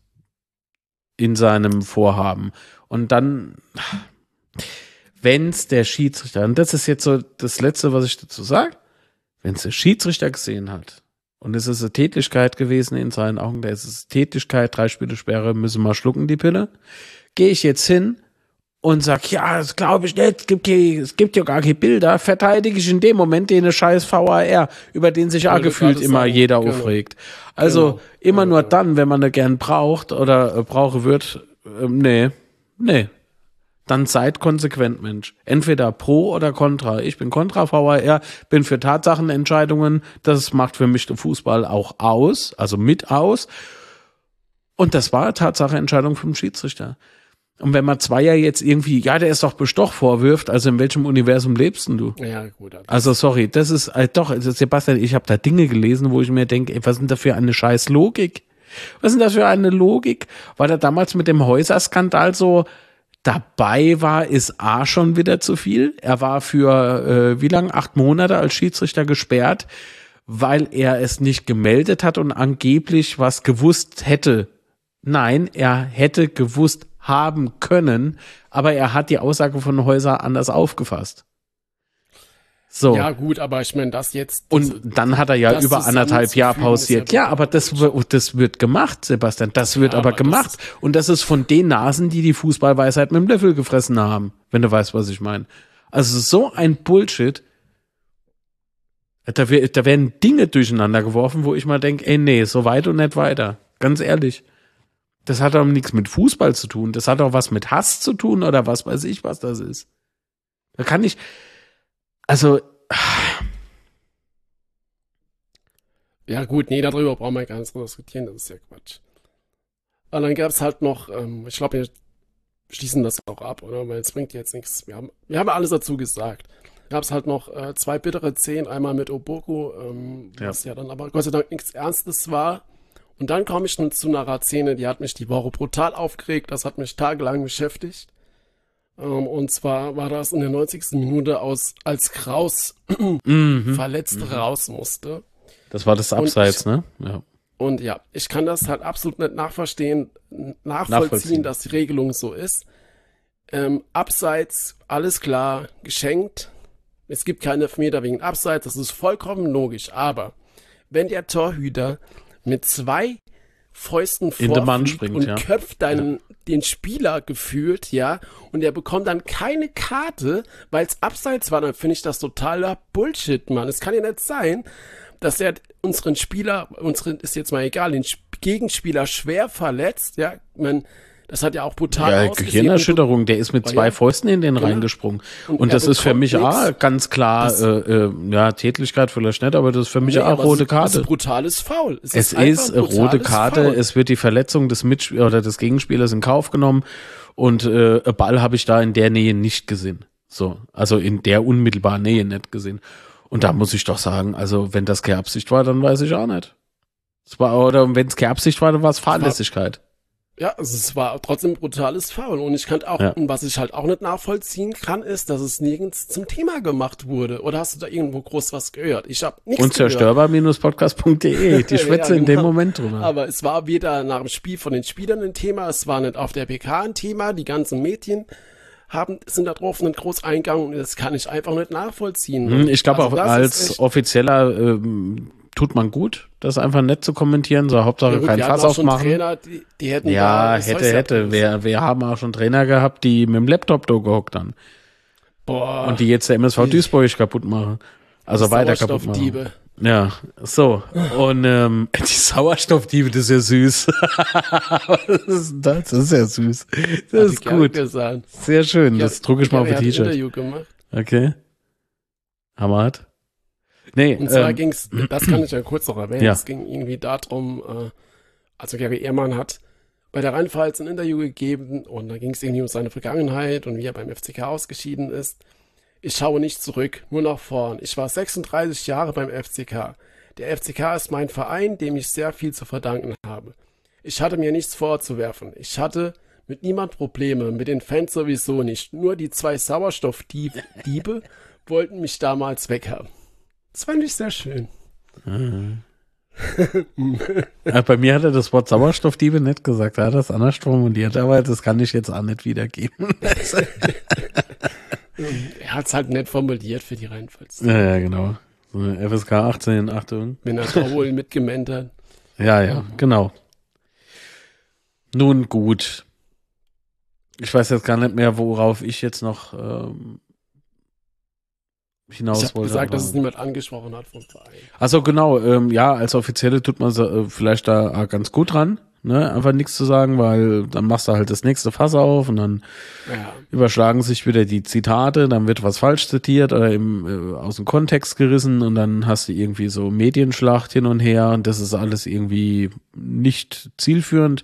in seinem Vorhaben. Und dann, wenn's der Schiedsrichter, und das ist jetzt so das Letzte, was ich dazu sage, wenn's der Schiedsrichter gesehen hat, und es ist eine Tätlichkeit gewesen in seinen Augen, da ist es Tätlichkeit, drei Spiele Sperre, müssen wir schlucken, die Pille, gehe ich jetzt hin und sag, ja, das glaube ich nicht, es gibt, keine, es gibt ja gar keine Bilder, verteidige ich in dem Moment den scheiß V A R, über den sich auch Wollte gefühlt gerade immer sagen, jeder genau. aufregt. Also Genau. immer Ja, nur ja. dann, wenn man eine gern braucht oder äh, brauche wird, ähm, nee, nee. Dann seid konsequent, Mensch. Entweder pro oder contra. Ich bin contra V A R, bin für Tatsachenentscheidungen. Das macht für mich den Fußball auch aus, also mit aus. Und das war eine Tatsachenentscheidung vom Schiedsrichter. Und wenn man Zweier jetzt irgendwie, ja, der ist doch Bestoch vorwirft, also in welchem Universum lebst denn du? Ja, gut. Also, Also sorry, das ist äh, doch, also Sebastian, ich habe da Dinge gelesen, wo ich mir denke, ey, was sind da für eine scheiß Logik? Was sind das für eine Logik? Weil er damals mit dem Häuser-Skandal so dabei war, ist A schon wieder zu viel. Er war für äh, wie lang? Acht Monate als Schiedsrichter gesperrt, weil er es nicht gemeldet hat und angeblich was gewusst hätte. Nein, er hätte gewusst haben können, aber er hat die Aussage von Häuser anders aufgefasst. So. ja, gut, aber ich meine, das jetzt. Und dann hat er ja das über anderthalb Jahre zusammenzufügen ist pausiert. ja Ja, aber das, wird- das wird gemacht, Sebastian. Das wird Ja, aber aber das gemacht. Und das ist von den Nasen, die die Fußballweisheit mit dem Löffel gefressen haben. Wenn du weißt, was ich meine. Also so ein Bullshit. Da, wir- da werden Dinge durcheinander geworfen, wo ich mal denke, ey, nee, so weit und nicht weiter. Ganz ehrlich. Das hat auch nichts mit Fußball zu tun. Das hat auch was mit Hass zu tun oder was weiß ich, was das ist. Da kann ich, also, Ja, gut, nee, darüber brauchen wir gar nicht drüber diskutieren, das ist ja Quatsch. Und dann gab es halt noch, ähm, ich glaube, wir schließen das auch ab, oder? Weil es bringt jetzt nichts. Wir haben, wir haben alles dazu gesagt. Gab es halt noch äh, zwei bittere Szenen, einmal mit Oboku, ähm, Ja. was ja dann aber Gott sei Dank nichts Ernstes war. Und dann komme ich nun zu einer Szene, die hat mich die Woche brutal aufgeregt, das hat mich tagelang beschäftigt. Ähm, und zwar war das in der neunzigsten Minute aus, als Kraus mhm. verletzt raus musste. Das war das Und Abseits, ich- ne? Ja. Und ja, ich kann das halt absolut nicht nachverstehen, nachvollziehen, Nachvollziehen. dass die Regelung so ist. Ähm, Abseits, alles klar, geschenkt. Es gibt keine Elfmeter wegen Abseits, das ist vollkommen logisch. Aber wenn der Torhüter mit zwei Fäusten In den Mann vorfliegt springt, und ja. köpft deinen, den Spieler gefühlt, ja, und er bekommt dann keine Karte, weil es Abseits war, dann finde ich das totaler Bullshit, Mann. Es kann ja nicht sein, dass er unseren Spieler, unseren, ist jetzt mal egal, den Sp- Gegenspieler schwer verletzt, ja, man, das hat ja auch brutal Ja, ausgesehen. Gehirnerschütterung, der ist mit Oh, zwei ja. Fäusten in den Genau. reingesprungen. Und Und, er das ist für bekommt mich nix. auch ganz klar, Das- äh, äh, ja, Tätlichkeit vielleicht nicht, aber das ist für mich Nee, auch aber rote es, Es ist Karte. brutales Foul. Es einfach ist ein rote brutales Karte, Foul. es wird die Verletzung des Mitspielers oder des Gegenspielers in Kauf genommen Und äh, ein Ball habe ich da in der Nähe nicht gesehen. So, also in der unmittelbaren Nähe nicht gesehen. Und da muss ich doch sagen, also wenn das keine Absicht war, dann weiß ich auch nicht. Es war, oder wenn es keine Absicht war, dann war es Fahrlässigkeit. Ja, also es war trotzdem ein brutales Foul. Und ich kann auch, Ja. und was ich halt auch nicht nachvollziehen kann, ist, dass es nirgends zum Thema gemacht wurde. Oder hast du da irgendwo groß was gehört? Ich habe nichts gehört. Unzerstörbar-podcast punkt de, die schwätze Ja, in dem genau. Moment drüber. Aber es war weder nach dem Spiel von den Spielern ein Thema, es war nicht auf der P K ein Thema, die ganzen Medien haben, sind da drauf nicht groß eingegangen und das kann ich einfach nicht nachvollziehen. Hm, Ich glaube Also auch das als ist echt- Offizieller ähm, tut man gut, das einfach nett zu kommentieren, so Hauptsache Ja gut, kein wir hatten Fass auch schon aufmachen. Trainer, die, die hätten Ja, da das hätte, Häuschen hätte. abgerissen. Wir, wir haben auch schon Trainer gehabt, die mit dem Laptop da gehockt haben. Boah, Und die jetzt der M S V Duisburg kaputt machen. Also weiter kaputt machen. Sauerstoffdiebe. Ja, so. Und ähm, die Sauerstoffdiebe, das ist ja süß. das, ist, das ist ja süß. Das Hat ist die gerne gut. gesagt. Sehr schön. Das drucke ich mal auf Gary ein hat ein T-Shirt. Interview gemacht. Okay. Hammerhart. Nee, Und zwar ähm, ging's, das kann ich ja kurz noch erwähnen, Ja. es ging irgendwie darum, äh, also Gary Ehrmann hat bei der Rheinpfalz ein Interview gegeben und da ging es irgendwie um seine Vergangenheit und wie er beim F C K ausgeschieden ist. Ich schaue nicht zurück, nur nach vorn. Ich war sechsunddreißig Jahre beim F C K. Der F C K ist mein Verein, dem ich sehr viel zu verdanken habe. Ich hatte mir nichts vorzuwerfen. Ich hatte mit niemand Probleme, mit den Fans sowieso nicht. Nur die zwei Sauerstoffdiebe wollten mich damals weghaben. Das fand ich sehr schön. ja, bei mir hat er das Wort Sauerstoffdiebe nicht gesagt. Er hat das anders formuliert, aber das kann ich jetzt auch nicht wiedergeben. Er hat es halt nett formuliert für die Rheinpfalz. ja, ja, genau. So eine F S K achtzehn, Achtung. Wenn er da wohl mitgemeint hat. Ja, ja, genau. Nun gut. Ich weiß jetzt gar nicht mehr, worauf ich jetzt noch ähm, hinaus Ich habe wollte. gesagt, aber- dass es niemand angesprochen hat vom Verein. Also genau, ähm, ja, als Offizielle tut man so, äh, vielleicht da äh, ganz gut dran, ne, einfach nichts zu sagen, weil dann machst du halt das nächste Fass auf und dann Ja, überschlagen sich wieder die Zitate, dann wird was falsch zitiert oder im, äh, aus dem Kontext gerissen und dann hast du irgendwie so Medienschlacht hin und her und das ist alles irgendwie nicht zielführend.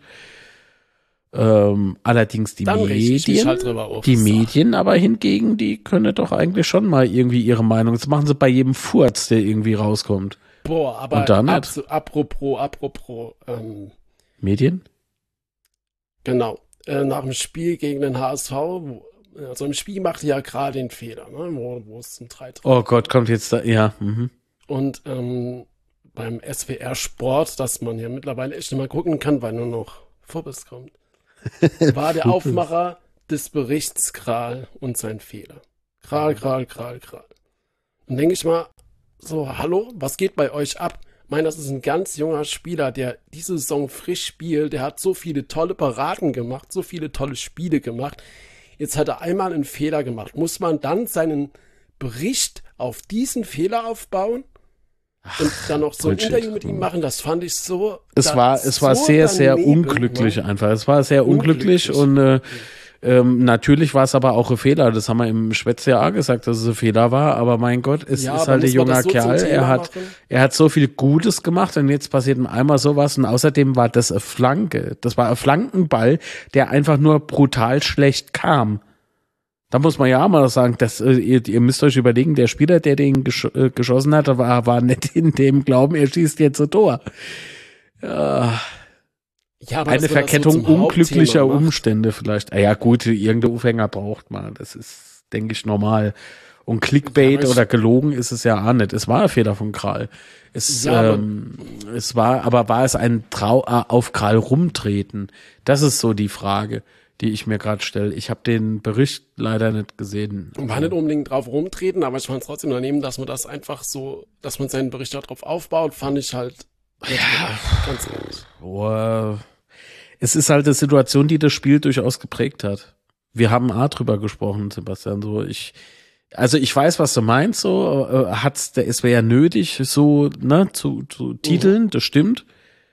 Ähm, allerdings die dann richte ich mich Medien, halt drüber auf. die So. Medien aber hingegen, die können doch eigentlich schon mal irgendwie ihre Meinung, das machen sie bei jedem Furz, der irgendwie rauskommt. Boah, aber Und dann ab, nicht? apropos, apropos, ähm, Medien? genau, äh, nach dem Spiel gegen den H S V, wo, also im Spiel machte ja gerade den Fehler, ne, wo, wo es zum drei drei Oh Gott, kommt jetzt da, ja, mhm. Und ähm, beim S W R Sport, dass man ja mittlerweile echt nicht mehr gucken kann, weil nur noch Vorbis kommt, war der Aufmacher des Berichts Kral und sein Fehler. Kral, Kral, Kral, Kral. Und denke ich mal, so, hallo, was geht bei euch ab? Ich meine, das ist ein ganz junger Spieler, der diese Saison frisch spielt, der hat so viele tolle Paraden gemacht, so viele tolle Spiele gemacht. Jetzt hat er einmal einen Fehler gemacht. Muss man dann seinen Bericht auf diesen Fehler aufbauen? Und dann noch so ein Bullshit. Interview mit ihm machen, das fand ich so. Es da- war, es war so sehr, sehr daneben, unglücklich ne? einfach. Es war sehr unglücklich, Unglücklich. und äh, ähm, natürlich war es aber auch ein Fehler. Das haben wir im Schwätzjahr auch gesagt, dass es ein Fehler war. Aber mein Gott, es Ja, ist aber halt ein muss man junger das so zum Kerl. Thema Er hat, machen? er hat so viel Gutes gemacht und jetzt passiert ihm einmal sowas. Und außerdem war das eine Flanke. Das war ein Flankenball, der einfach nur brutal schlecht kam. Da muss man ja auch mal sagen, dass, äh, ihr, ihr müsst euch überlegen, der Spieler, der den gesch äh, geschossen hat, war, war nicht in dem Glauben, er schießt jetzt ein Tor. Ja, Ja, aber eine dass man das Verkettung so zum unglücklicher Hauptthema macht. Umstände vielleicht. Ah ja gut, irgendein Aufhänger braucht man. Das ist, denke ich, normal. Und Clickbait Ja, aber ich- oder gelogen ist es ja auch nicht. Es war ein Fehler von Kral. Es, Ja, aber- ähm, es war, aber war es ein Trau äh, auf Kral rumtreten? Das ist so die Frage, die ich mir gerade stelle. Ich habe den Bericht leider nicht gesehen. War nicht unbedingt drauf rumtreten, aber ich fand es trotzdem daneben, dass man das einfach so, dass man seinen Bericht darauf aufbaut, fand ich halt. Ja, ganz ehrlich. Boah. Es ist halt eine Situation, die das Spiel durchaus geprägt hat. Wir haben A drüber gesprochen, Sebastian. So, ich, also ich weiß, was du meinst. So, äh, hat's der es wäre ja nötig, so ne, zu, zu titeln. Das stimmt.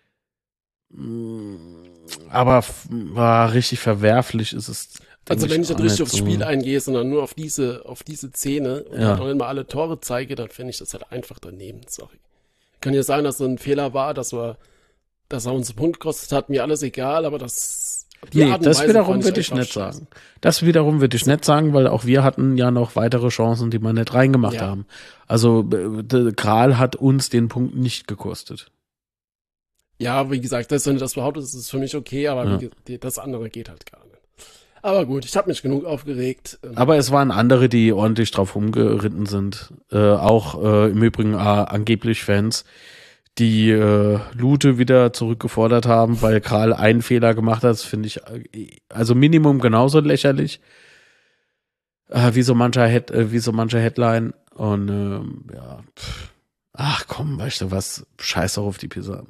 Mm, Aber f- war richtig verwerflich ist es. denk Also wenn ich auch nicht richtig nicht aufs so. Spiel eingehe, sondern nur auf diese, auf diese Szene und Ja. dann nicht mal alle Tore zeige, dann finde ich das halt einfach daneben, sorry. Kann ja sein, dass so ein Fehler war, dass wir, dass er uns einen Punkt gekostet hat, mir alles egal, aber das, Die Nee, Art und das Weise wiederum fand würde ich einfach nicht scheiße. sagen. Das wiederum würde ich nicht sagen, weil auch wir hatten ja noch weitere Chancen, die wir nicht reingemacht Ja. haben. Also äh, der Kral hat uns den Punkt nicht gekostet. Ja, wie gesagt, das, wenn du das behauptest, ist es für mich okay, aber Ja. wie, ge- die- das andere geht halt gar nicht. Aber gut, ich habe mich genug aufgeregt. Ähm, Aber es waren andere, die ordentlich drauf rumgeritten sind. Äh, auch äh, im Übrigen äh, angeblich Fans, die äh, Lute wieder zurückgefordert haben, weil Kral einen Fehler gemacht hat. Das finde ich äh, also Minimum genauso lächerlich äh, wie so mancher Head, äh, wie so mancher Headline. Und ähm, ja, pff. Ach komm, weißt du was? Scheiß doch auf die Pizza.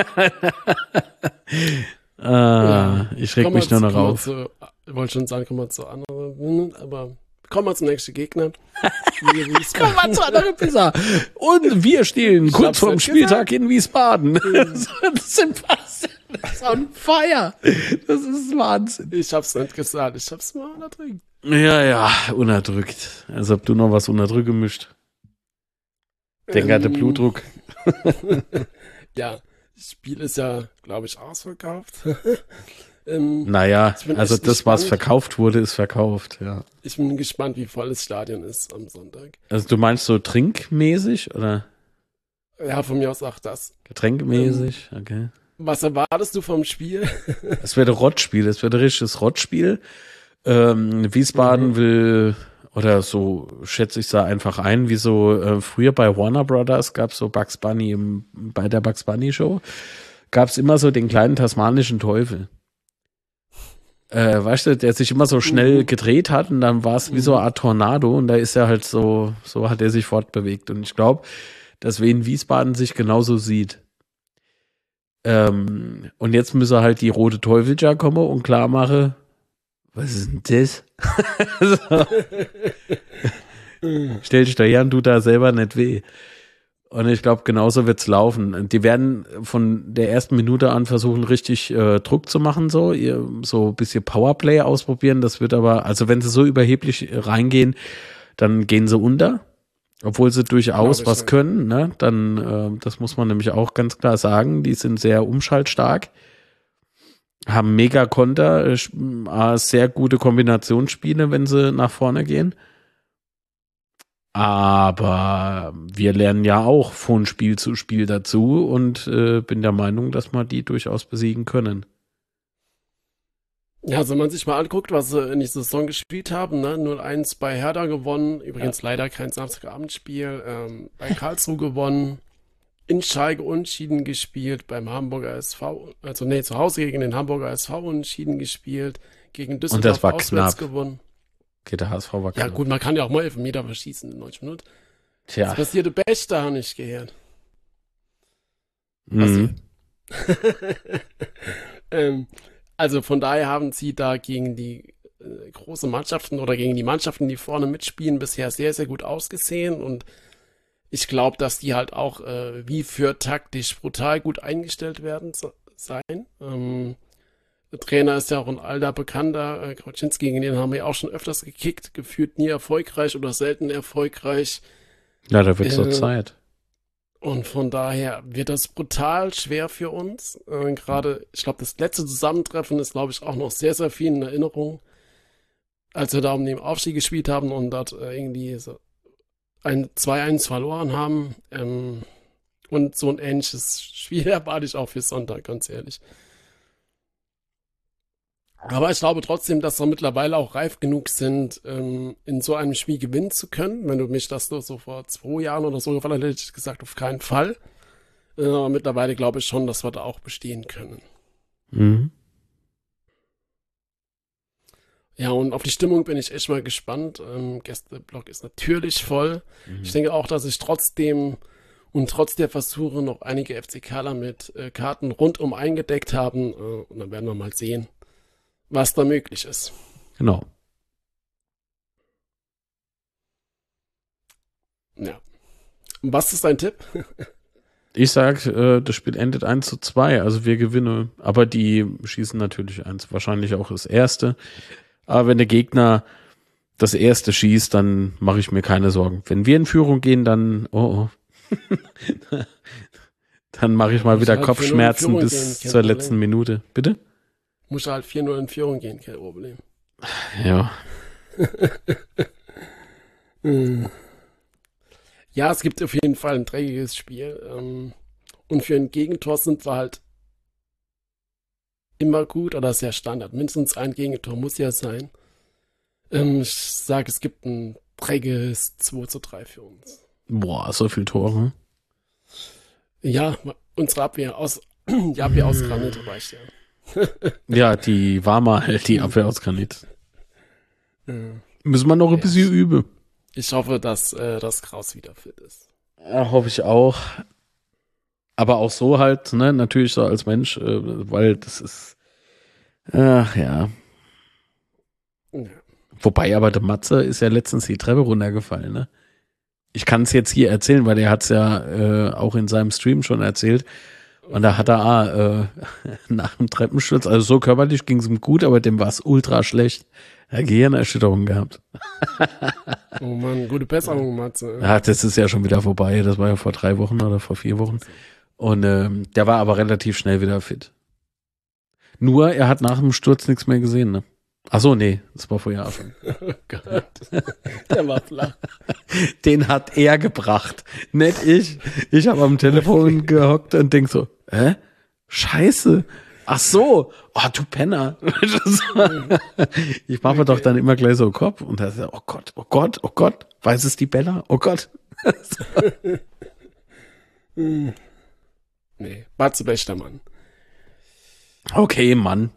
äh, Ja. Ich reg kommen mich wir nur zu- noch kommen wir auf. Zu, ich wollte schon sagen, kommen wir zu anderen, aber kommen wir zum nächsten Gegner. Die Wiesbaden- Kommen wir zu anderen Pizza. Und wir stehen Ich kurz hab's vorm nicht Spieltag in Wiesbaden. Das sind was? Das ist on fire. Das ist Wahnsinn. Ich hab's nicht gesagt, ich hab's mal unterdrückt. Ja, ja, unterdrückt. Als ob du noch was unterdrücken mischt. Denk an den Ähm, Blutdruck. Ja, das Spiel ist ja, glaube ich, ausverkauft. ähm, Naja, Ich bin also echt das, was gespannt. verkauft wurde, ist verkauft, ja. Ich bin gespannt, wie voll das Stadion ist am Sonntag. Also du meinst so trinkmäßig oder Ja, von mir aus auch das. getränkmäßig? Okay. Was erwartest du vom Spiel? Es wird ein Rottspiel, es wird ein richtiges Rottspiel. Ähm, Wiesbaden will, oder so schätze ich es einfach ein, wie so äh, früher bei Warner Brothers gab es so Bugs Bunny im, bei der Bugs Bunny Show, gab es immer so den kleinen tasmanischen Teufel. Äh, weißt du, der sich immer so schnell Mhm. gedreht hat und dann war es wie so eine Art Tornado und da ist er halt so, so hat er sich fortbewegt. Und ich glaube, dass Wien Wiesbaden sich genauso sieht. Ähm, und jetzt müsse halt die rote Teufelscher kommen und klar machen, was ist denn das? So. Stell dich da her und tut da selber nicht weh. Und ich glaube, genauso wird's laufen. Die werden von der ersten Minute an versuchen, richtig äh, Druck zu machen, so, ihr, so ein bisschen Powerplay ausprobieren. Das wird aber, also wenn sie so überheblich reingehen, dann gehen sie unter. Obwohl sie durchaus Glaub ich was nicht. können, ne? Dann, äh, das muss man nämlich auch ganz klar sagen, die sind sehr umschaltstark, haben mega Konter, äh, sp- äh, sehr gute Kombinationsspiele, wenn sie nach vorne gehen. Aber wir lernen ja auch von Spiel zu Spiel dazu und äh, bin der Meinung, dass wir die durchaus besiegen können. Ja, also wenn man sich mal anguckt, was sie in dieser Saison gespielt haben, ne? null eins bei Hertha gewonnen, übrigens leider kein Samstagabendspiel, ähm, bei Karlsruhe gewonnen, in Schalke unentschieden gespielt, beim Hamburger S V, also nee, zu Hause gegen den Hamburger S V unentschieden gespielt, gegen Düsseldorf das war auswärts knapp. gewonnen. Okay, der H S V war Ja knapp. gut, man kann ja auch mal Elfmeter verschießen in neunzig Minuten. Tja. Das passierte Bech, da habe ich gehört. Mhm. ähm, also von daher haben sie da gegen die äh, großen Mannschaften oder gegen die Mannschaften, die vorne mitspielen, bisher sehr, sehr gut ausgesehen und ich glaube, dass die halt auch äh, wie für taktisch brutal gut eingestellt werden so, sein. Ähm, der Trainer ist ja auch ein alter Bekannter, äh, Krautschinski, gegen den haben wir ja auch schon öfters gekickt, gefühlt nie erfolgreich oder selten erfolgreich. Ja, da wird so Äh, Zeit. Und von daher wird das brutal schwer für uns. Äh, Gerade, ich glaube, das letzte Zusammentreffen ist, glaube ich, auch noch sehr, sehr viel in Erinnerung, als wir da um den Aufstieg gespielt haben und dort äh, irgendwie so ein zwei eins verloren haben. Ähm, und so ein ähnliches Spiel erwarte ich auch für Sonntag, ganz ehrlich. Aber ich glaube trotzdem, dass wir mittlerweile auch reif genug sind, ähm, in so einem Spiel gewinnen zu können. Wenn du mich das so, so vor zwei Jahren oder so gefragt hättest, hätte ich gesagt, auf keinen Fall. Äh, aber mittlerweile glaube ich schon, dass wir da auch bestehen können. Mhm. Ja, und auf die Stimmung bin ich echt mal gespannt. Ähm, Gästeblock ist natürlich voll. Mhm. Ich denke auch, dass ich trotzdem und trotz der Versuche noch einige FCKler mit äh, Karten rundum eingedeckt haben. Äh, und dann werden wir mal sehen, was da möglich ist. Genau. Ja. Und was ist dein Tipp? Ich sag, äh, das Spiel endet eins zu zwei, also wir gewinnen. Aber die schießen natürlich eins, wahrscheinlich auch das erste. Aber wenn der Gegner das erste schießt, dann mache ich mir keine Sorgen. Wenn wir in Führung gehen, dann, oh, oh. Dann mache ich mal Muss wieder halt für null in Kopfschmerzen Führung bis gehen, kein zur Problem. letzten Minute. Bitte? Muss halt vier null in Führung gehen, kein Problem. Ja. Ja, es gibt auf jeden Fall ein dreckiges Spiel. Ähm, und für ein Gegentor sind wir halt immer gut oder sehr Standard. Mindestens ein Gegentor muss ja sein. Ähm, ich sage, es gibt ein dreckiges zwei zu drei für uns. Boah, so viel Tore. Ja, unsere Abwehr aus, die Abwehr aus Granit reicht ja. Ja, die war mal die Abwehr aus Granit. Ja. Müssen wir noch ein Ja. bisschen üben. Ich hoffe, dass äh, das Kraus wieder fit ist. Ja, hoffe ich auch. Aber auch so halt, ne, natürlich so als Mensch, äh, weil das ist, ach ja. Ja. Wobei aber der Matze ist ja letztens die Treppe runtergefallen, ne? Ich kann es jetzt hier erzählen, weil er hat es ja äh, auch in seinem Stream schon erzählt. Und da hat er ah, äh, nach dem Treppensturz, also so körperlich ging es ihm gut, aber dem war es ultra schlecht. Er hat Gehirnerschütterung gehabt. Oh Mann, gute Besserung, Matze. Ja, das ist ja schon wieder vorbei. Das war ja vor drei Wochen oder vor vier Wochen. Und ähm, der war aber relativ schnell wieder fit. Nur, er hat nach dem Sturz nichts mehr gesehen, ne? Ach so, nee, das war vorher auch schon. Oh Gott, der war flach. Den hat er gebracht, nicht ich. Ich habe am Telefon gehockt und denk so, hä? Scheiße. Ach so. Oh, du Penner. Ich mache mir doch dann immer gleich so Kopf und da ist er, oh Gott, oh Gott, oh Gott. Weiß es die Bella? Oh Gott. Nee, Matze bester Mann. Okay, Mann.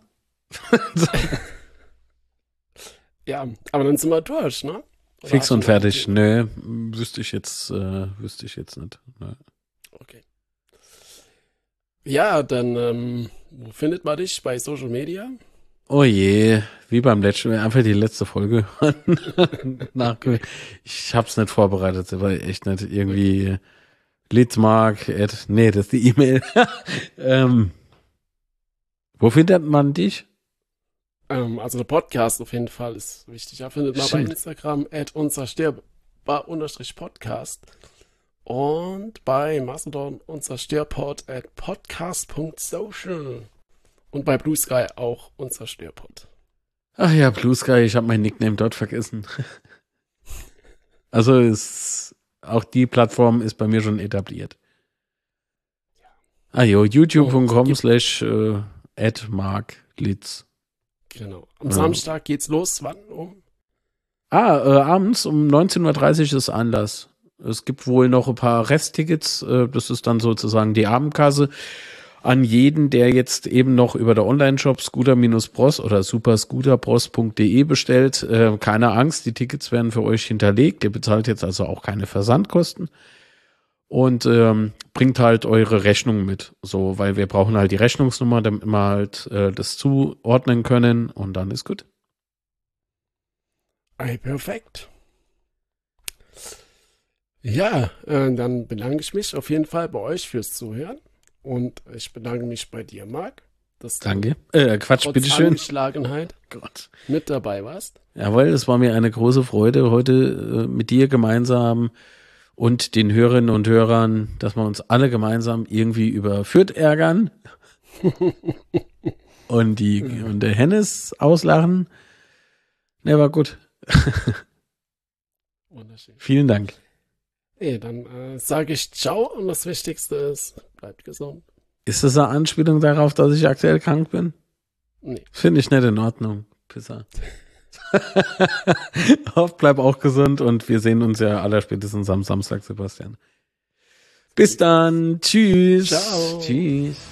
Ja, aber dann sind wir durch, ne? Oder Fix hast du und noch fertig. Ideen? Nö, wüsste ich jetzt, äh, wüsste ich jetzt nicht. Nö. Okay. Ja, dann, ähm, wo findet man dich? Bei Social Media? Oh je, wie beim letzten, einfach die letzte Folge. Nach, ich hab's nicht vorbereitet, weil echt nicht irgendwie Litzmark, at, nee, das ist die E-Mail. ähm, wo findet man dich? Ähm, also der Podcast auf jeden Fall ist wichtig. Ja, findet man Stimmt. bei Instagram at unzerstörbar unterstrich Podcast und bei Mastodon unzerstörpod at podcast punkt social und bei Blue Sky auch unzerstörpod. Ach ja, Blue Sky, ich habe mein Nickname dort vergessen. Also ist, auch die Plattform ist bei mir schon etabliert. Ah jo, youtube punkt com slash at mark litz. Genau. Am Ja. Samstag geht's los. Wann? Um? Ah, äh, abends um neunzehn Uhr dreißig ist Anlass. Es gibt wohl noch ein paar Resttickets. Äh, das ist dann sozusagen die Abendkasse. An jeden, der jetzt eben noch über der Online-Shop scooter-bros oder superscooterbros punkt de bestellt, äh, keine Angst, die Tickets werden für euch hinterlegt. Ihr bezahlt jetzt also auch keine Versandkosten. Und ähm, bringt halt eure Rechnung mit, so, weil wir brauchen halt die Rechnungsnummer, damit wir halt äh, das zuordnen können und dann ist gut. Ey, perfekt. Ja, äh, dann bedanke ich mich auf jeden Fall bei euch fürs Zuhören und ich bedanke mich bei dir, Marc, dass du Danke. Äh, Quatsch, trotz bitteschön. Angeschlagenheit Gott. mit dabei warst. Jawohl, es war mir eine große Freude, heute äh, mit dir gemeinsam und den Hörerinnen und Hörern, dass wir uns alle gemeinsam irgendwie über Fürth ärgern und die und der Hennes auslachen. Ne, war gut. Wunderschön. Vielen Dank. Ey, dann äh, sage ich ciao und das Wichtigste ist, bleibt gesund. Ist das eine Anspielung darauf, dass ich aktuell krank bin? Nee. Finde ich nicht in Ordnung. Pisser. Hoff, bleib auch gesund und wir sehen uns ja allerspätestens am Samstag, Sebastian. Bis dann. Tschüss. Ciao. Tschüss.